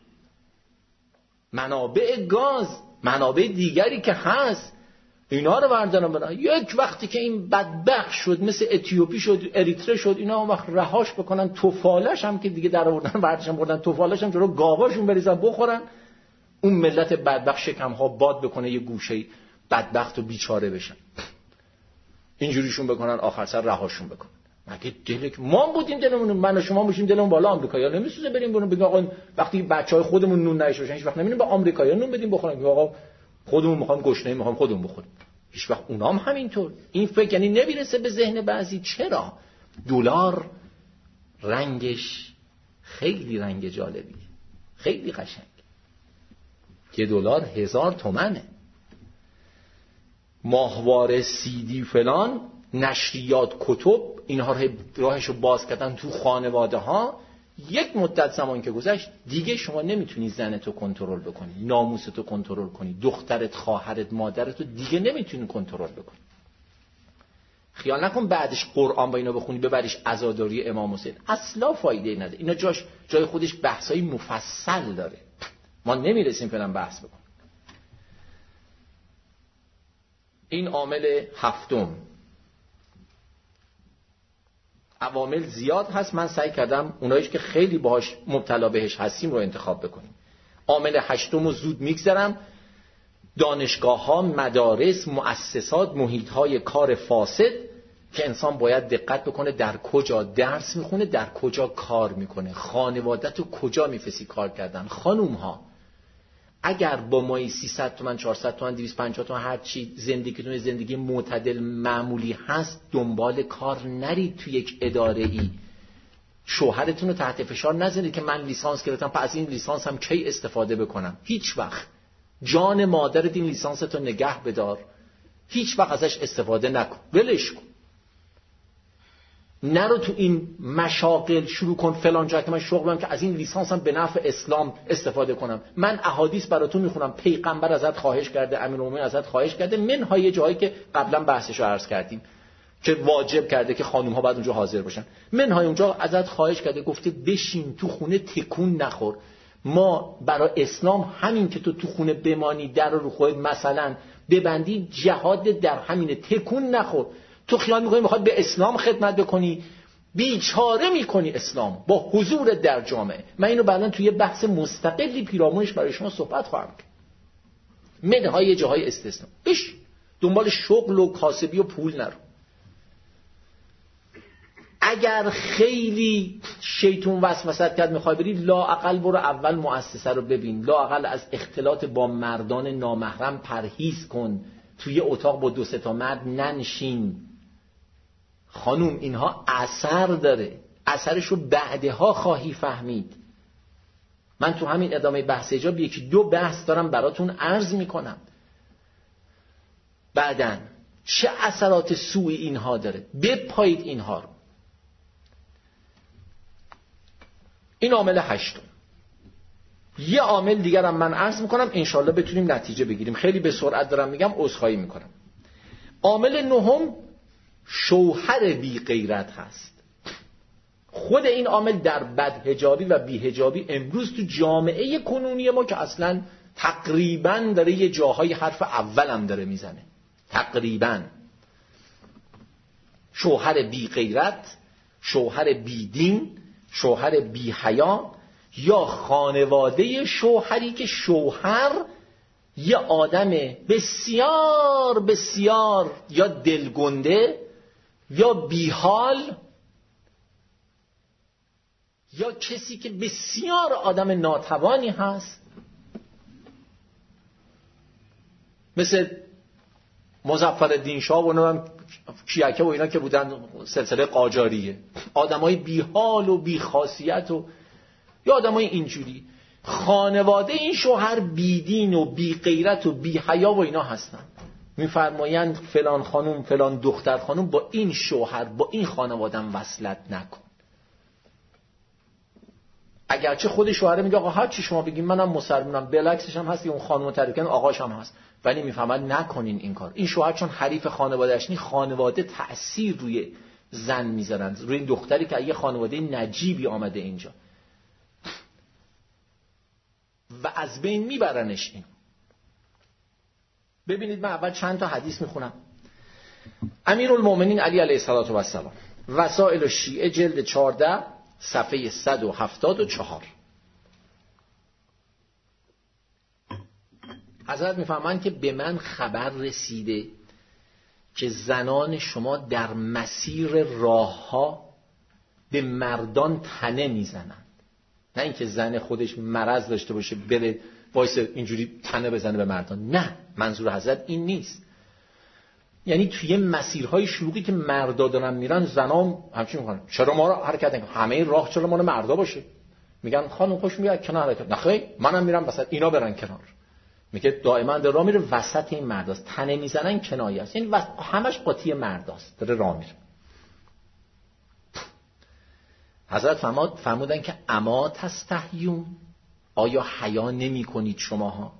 منابع گاز، منابع دیگری که هست، اینا رو بردارن برن. یک وقتی که این بدبخت شد، مثل اتیوپی شد، اریتره شد، اینا اون وقت رهاش بکنن، توفالش هم که دیگه در آوردن برداشتن بردن، توفالش هم جلو گاواشون بریزن بخورن، اون ملت بدبخت شکمها باد بکنه یه گوشه بدبخت و بیچاره بشن، اینجوریشون بکنن، آخر سر رهاشون بکنن. مگه دل ما بودیم دلمون، من و شما میشیم دلمون بالا آمریکایی‌ها نمیسوزه بریم بریم بگیم آقا وقتی بچهای خودمون نون نشه هیچ وقت نمیریم به آمریکایی‌ها نون بدیم بخورن، آقا خودمون میخوام گشنه میخوام خودمون بخوریم. هیچ وقت اونا هم همینطور. این فکر یعنی نمیرسه به ذهن بعضی. چرا؟ دلار رنگش خیلی رنگ جالبیه، خیلی قشنگ. که دلار هزار تومنه. ماهواره، سیدی فلان، نشریات، کتب، اینها راهشو باز کردن تو خانواده ها. یک مدت زمان که گذشت دیگه شما نمیتونی زنتو کنترل بکنی، ناموستو کنترل کنی، دخترت، خواهرت، مادرتو دیگه نمیتونی کنترل بکنی. خیال نکن بعدش قرآن با اینا بخونی ببریش عزاداری امام حسین، اصلا فایده نداره. اینا جاش جای خودش بحثای مفصل داره، ما نمیرسیم فعلا بحث بکنیم. این عامل هفتم. عوامل زیاد هست، من سعی کردم اوناییش که خیلی باهاش مبتلا بهش هستیم رو انتخاب بکنیم. عامل هشتم رو زود میگذرم. دانشگاه ها، مدارس، مؤسسات، محیط های کار فاسد که انسان باید دقت بکنه در کجا درس میخونه، در کجا کار میکنه. خانوادت رو کجا میفرستی کار کردن. خانوم ها اگر با مایی سیصد تومن، چهارصد تومن، دویست و پنجاه تومن هر چی زندگیتون زندگی معتدل معمولی هست، دنبال کار نرید تو یک اداره ای. شوهرتون رو تحت فشار نذارید که من لیسانس گرفتم پس از این لیسانس هم کی استفاده بکنم. هیچ وقت. جان مادرت این لیسانستو نگه بدار، هیچ وقت ازش استفاده نکن، ولش کن. نرو تو این مشاغل شروع کن فلان جا که من شغل دارم که از این لیسانسم به نفع اسلام استفاده کنم. من احادیث براتون میخونم، پیغمبر ازت خواهش کرده، امیرالمومنین ازت خواهش کرده، منهای جایی که قبلا بحثشو عرض کردیم که واجب کرده که خانم ها باید اونجا حاضر باشن، منهای اونجا ازت خواهش کرده گفته بشین تو خونه تکون نخور. ما برای اسلام همین که تو تو خونه بمانی، در رو خودت مثلا ببندی، جهاد در همینه. تکون نخور. تو خیال میکنی میخواد به اسلام خدمت بکنی، بیچاره میکنی اسلام با حضور در جامعه. من اینو بعداً توی بحث مستقلی پیرامونش برای شما صحبت خواهم کرد. منهای جاهای استثنا. بش دنبال شغل و کاسبی و پول نرو. اگر خیلی شیطون وسوسه کرد میخوای بری، لااقل برو اول مؤسسه رو ببین، لااقل از اختلاط با مردان نامحرم پرهیز کن، توی اتاق با دو سه تا مرد ننشین. خانوم اینها اثر داره، اثرش رو بعدها خواهی فهمید. من تو همین ادامه بحث حجاب یکی دو بحث دارم براتون عرض میکنم. بعدن چه اثرات سوئی اینها داره، بپایید اینها رو. این عامل هشتم. یه عامل دیگر هم من عرض میکنم انشالله بتونیم نتیجه بگیریم. خیلی به سرعت دارم میگم، عذرخواهی میکنم. عامل نهم شوهر بی غیرت هست. خود این عامل در بدحجابی و بیحجابی امروز تو جامعه کنونی ما که اصلا تقریبا داره یه جاهای حرف اول هم داره میزنه، تقریبا. شوهر بی غیرت، شوهر بی دین، شوهر بی حیا، یا خانواده شوهری که شوهر یه آدم بسیار بسیار یا دلگنده یا بیحال یا کسی که بسیار آدم ناتوانی هست، مثل مظفرالدین شاه و اونم کیکه و اینا که بودن سلسله قاجاریه، آدمای بیحال و بیخاصیت و یا آدمای اینجوری. خانواده این شوهر بیدین و بی غیرت و بی حیا و اینا هستن. میفرمایند فلان خانوم فلان دختر خانوم با این شوهر با این خانوادم وصلت نکن. اگرچه خود شوهر میگه آقا هر چی شما بگین منم مسلمونم، بالعکسش هم هست، اون خانم ترکن آقاش هم هست، ولی میفهمن نکنین این کار. این شوهر چون حریف خانواده‌اش نی، خانواده تأثیر روی زن میذارن، روی این دختری که یه خانواده نجیبی آمده اینجا و از بین میبرنش. این ببینید من اول چند تا حدیث میخونم. امیرالمومنین علی علیه السلام، وسائل الشیعه جلد چهارده صفحه صد و هفتاد و چهار. حضرت میفهمند که به من خبر رسیده که زنان شما در مسیر راه ها به مردان تنه میزنند. نه اینکه زن خودش مرض داشته باشه بره وایس اینجوری تنه بزنه به مردان، نه، منظور حضرت این نیست. یعنی توی مسیرهای شلوغی که مردا دارن میرن، زنان همچین میکنن چرا ما رو حرکت نکنیم، همه راه چرا ما رو مردا باشه. میگن خانم خوش میاد کنار حرکت، نه خیر منم میرم وسط، اینا برن کنار. میگه دائما در راه میره وسط این مرداست، تنه میزنن کنایه است، یعنی همش قاطی مرداست، داره راه میره. حضرت فرمود فرمودن که اما تستحیون، آیا حیا نمی کنید شماها؟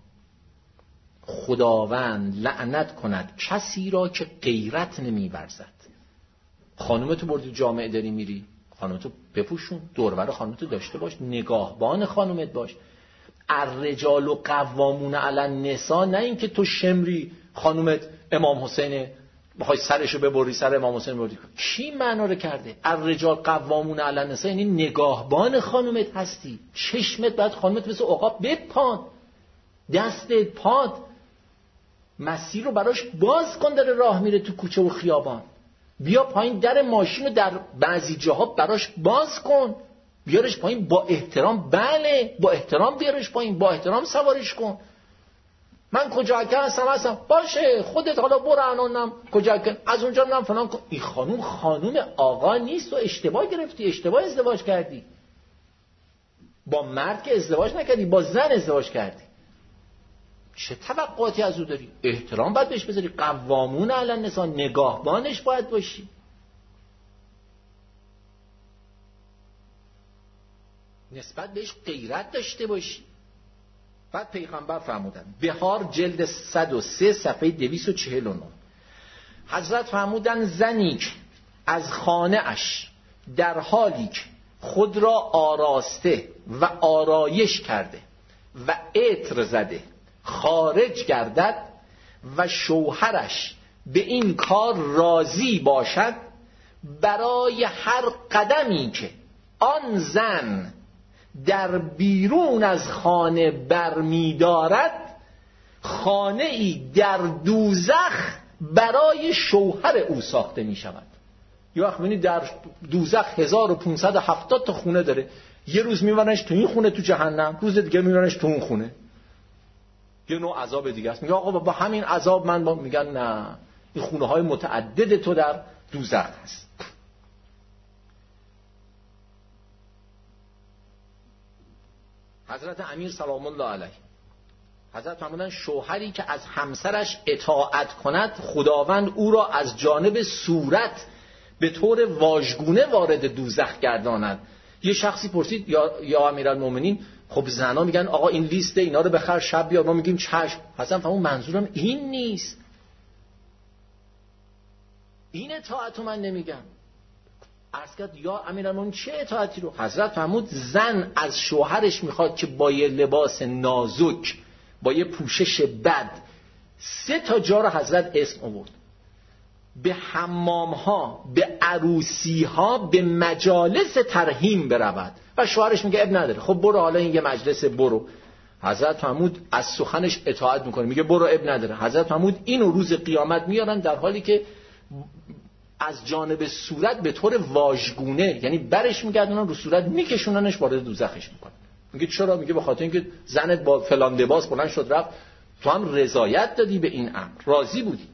خداوند لعنت کند کسی را که غیرت نمی ورزد. خانومتو بردی جامعه داری میری، خانومتو بپوشون، دوربر خانومتو داشته باش، نگاهبان خانومت باش. الرجال و قوامون علی النساء، نه اینکه تو شمری خانومت امام حسین بخوای سرشو ببری، سر امام حسین ببری. کی معنا رو کرده؟ الرجال قوامون علی النساء، یعنی نگاهبان خانومت هستی، چشمت بعد خانومت مثل عقاب بپان، دستت پاد، مسیر رو براش باز کن، داره راه میره تو کوچه و خیابان، بیا پایین، در ماشین رو در بعضی جاها براش باز کن، بیارش پایین با احترام، بله با احترام بیارش پایین، با احترام سوارش کن. من کجا که هستم هستم باشه، خودت حالا برو الانم کجا که از اونجا میرم فلان کن. این خانوم خانوم آقا نیست، و اشتباه گرفتی، اشتباه ازدواج کردی. با مرد که ازدواج نکردی، با زن ازدواج کردی. چه توقعاتی از او داری؟ احترام باید بهش بذاری، قوامون علی النساء، نگاهبانش باید باشی. نسبت بهش غیرت داشته باشی. بعد پیغمبر فرمودن، بهار جلد صد و سه صفحه دویست و چهل و نه، حضرت فرمودن زنی که از خانه اش در حالی که خود را آراسته و آرایش کرده و عطر زده خارج گردد و شوهرش به این کار راضی باشد، برای هر قدمی که آن زن در بیرون از خانه برمی‌دارد، خانه ای در دوزخ برای شوهر او ساخته می شود. یه وقت ببینید در دوزخ هزار و پانصد و هفتاد تا خونه داره، یه روز میبرنش تو این خونه تو جهنم، روز دیگه میبرنش تو اون خونه. یه نوع عذاب دیگه است. میگه آقا با همین عذاب من با... میگن نه، این خونه های متعدد تو در دوزخ هست. حضرت امیر سلام الله علیه، حضرت فرمودن شوهری که از همسرش اطاعت کند، خداوند او را از جانب صورت به طور واژگونه وارد دوزخ گرداند. یه شخصی پرسید یا یا امیرالمومنین، خب زنا میگن آقا این لیست اینا رو بخر شب بیار، ما میگیم چشم. حسن فرمود منظورم این نیست، این اطاعتو من نمیگم. عرض کرد یا امیرالمومنین چه اطاعتی رو؟ حضرت فرمود زن از شوهرش میخواد که با یه لباس نازک، با یه پوشش بد، سه تا جا رو حضرت اسم آورد، به حمام ها، به عروسی ها، به مجالس ترحیم برود، و شوهرش میگه اب نداره، خب برو حالا این یه مجلس برو. حضرت فرمود از سخنش اطاعت میکنه، میگه برو اب نداره. حضرت فرمود اینو روز قیامت میارن در حالی که از جانب صورت به طور واژگونه، یعنی برش میگردونن رو صورت میکشوننش وارد دوزخش میکنن. میگه چرا؟ میگه به خاطر اینکه زنت با فلان لباس بلند شد رفت، تو هم رضایت دادی به این امر، راضی بودی.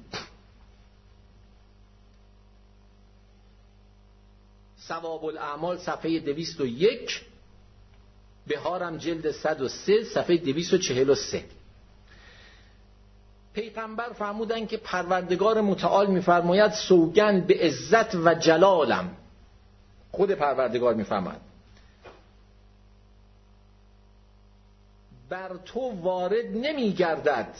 ثواب الاعمال صفحه دویست و یک، بهارم جلد صد و سه صفحه دویست و چهل و سه. پیغمبر فرمودن که پروردگار متعال میفرماید سوگند به عزت و جلالم، خود پروردگار میفرماید بر تو وارد نمیگردد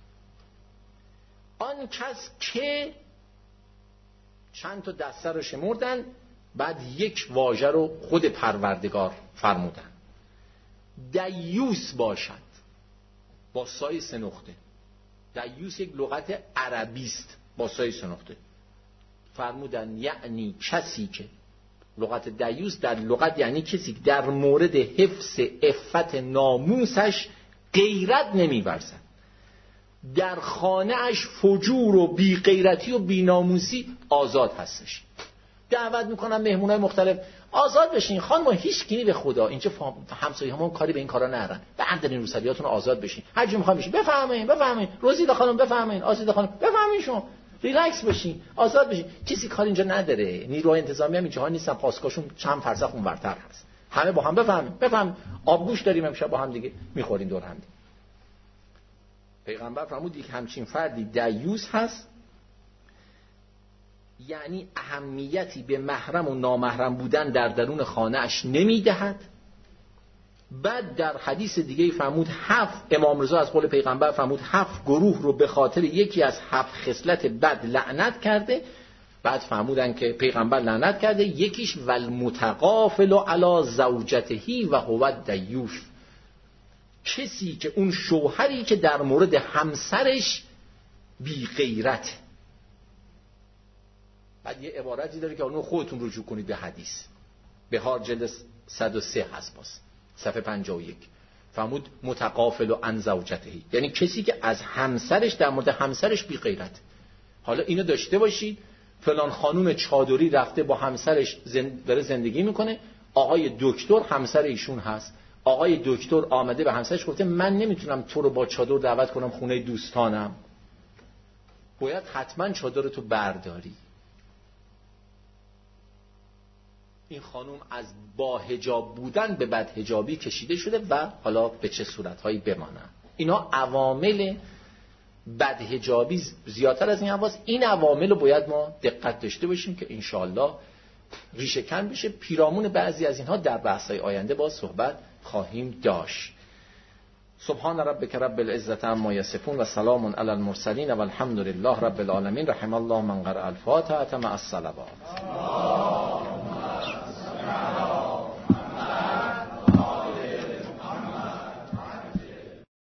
آن کس که، چند تا دسته رو شمردن، بعد یک واژه رو خود پروردگار فرمودن، دیوس باشد، با سایه سه نقطه. دیوس یک لغت عربی است با سایه سه نقطه. فرمودن یعنی کسی که، لغت دیوس در لغت یعنی کسی که در مورد حفظ عفت ناموسش غیرت نمی‌ورزد، در خانه اش فجور و بی غیرتی و بی ناموسی آزاد هستش. دعوت میکنم مهمونای مختلف آزاد بشین، خانم هیچ کی به خدا اینجا همسایه‌هامون کاری به این کارا نرن، بردارین روسریاتون آزاد بشین، هر جا میخواین بشین، بفهمین بفهمین روزیده خانم، بفهمین آزاده خانم، بفهمین شما ریلکس بشین، آزاد بشین، کسی کار اینجا نداره، نیروهای انتظامی هم اینجا نیستن، پاسکاشون چند فرسخ اونورتر هست، همه با هم بفهمین بفهمین آبگوش داریم امشب با هم دیگه میخوریم دور هم دیگه. پیغمبر فرمود یک همچین فردی دیوس هست، یعنی اهمیتی به محرم و نامحرم بودن در درون خانه اش نمیدهد. بعد در حدیث دیگه فرمود هفت، امام رضا از قول پیغمبر فرمود هفت گروه رو به خاطر یکی از هفت خصلت بد لعنت کرده. بعد فرمودن که پیغمبر لعنت کرده، یکیش والمتغافل علی زوجته و هو دیوس، کسی که اون شوهری که در مورد همسرش بی غیرت، بعد یه عبارتی داره که اونو خودتون رجوع کنید به حدیث. بهار جلد صد و سه هست باز صفحه پنجاه و یک. فرمود متقافل و عن زوجته، یعنی کسی که از همسرش در مورد همسرش بی غیرت. حالا اینو داشته باشید فلان خانوم چادری رفته با همسرش زند... داره زندگی میکنه، آقای دکتر همسر ایشون هست، آقای دکتر آمده به همسرش گفته من نمیتونم تو رو با چادر دعوت کنم خونه دوستانم، باید حتما چادر تو برداری. این خانوم از با حجاب بودن به بد حجابی کشیده شده و حالا به چه صورتهایی بمانن. اینا عوامل بد حجابی زیادتر از این حواس. این عوامل رو باید ما دقت داشته باشیم که انشاءالله ریشه کن بشه. پیرامون بعضی از اینها در بحث‌های آینده با صحبت خواهیم داشت. سبحان ربک رب العزة عما یصفون و سلام علی المرسلین و الحمد لله رب العالمین. رحم الله من قرأ الفاتحة مع الصلوات.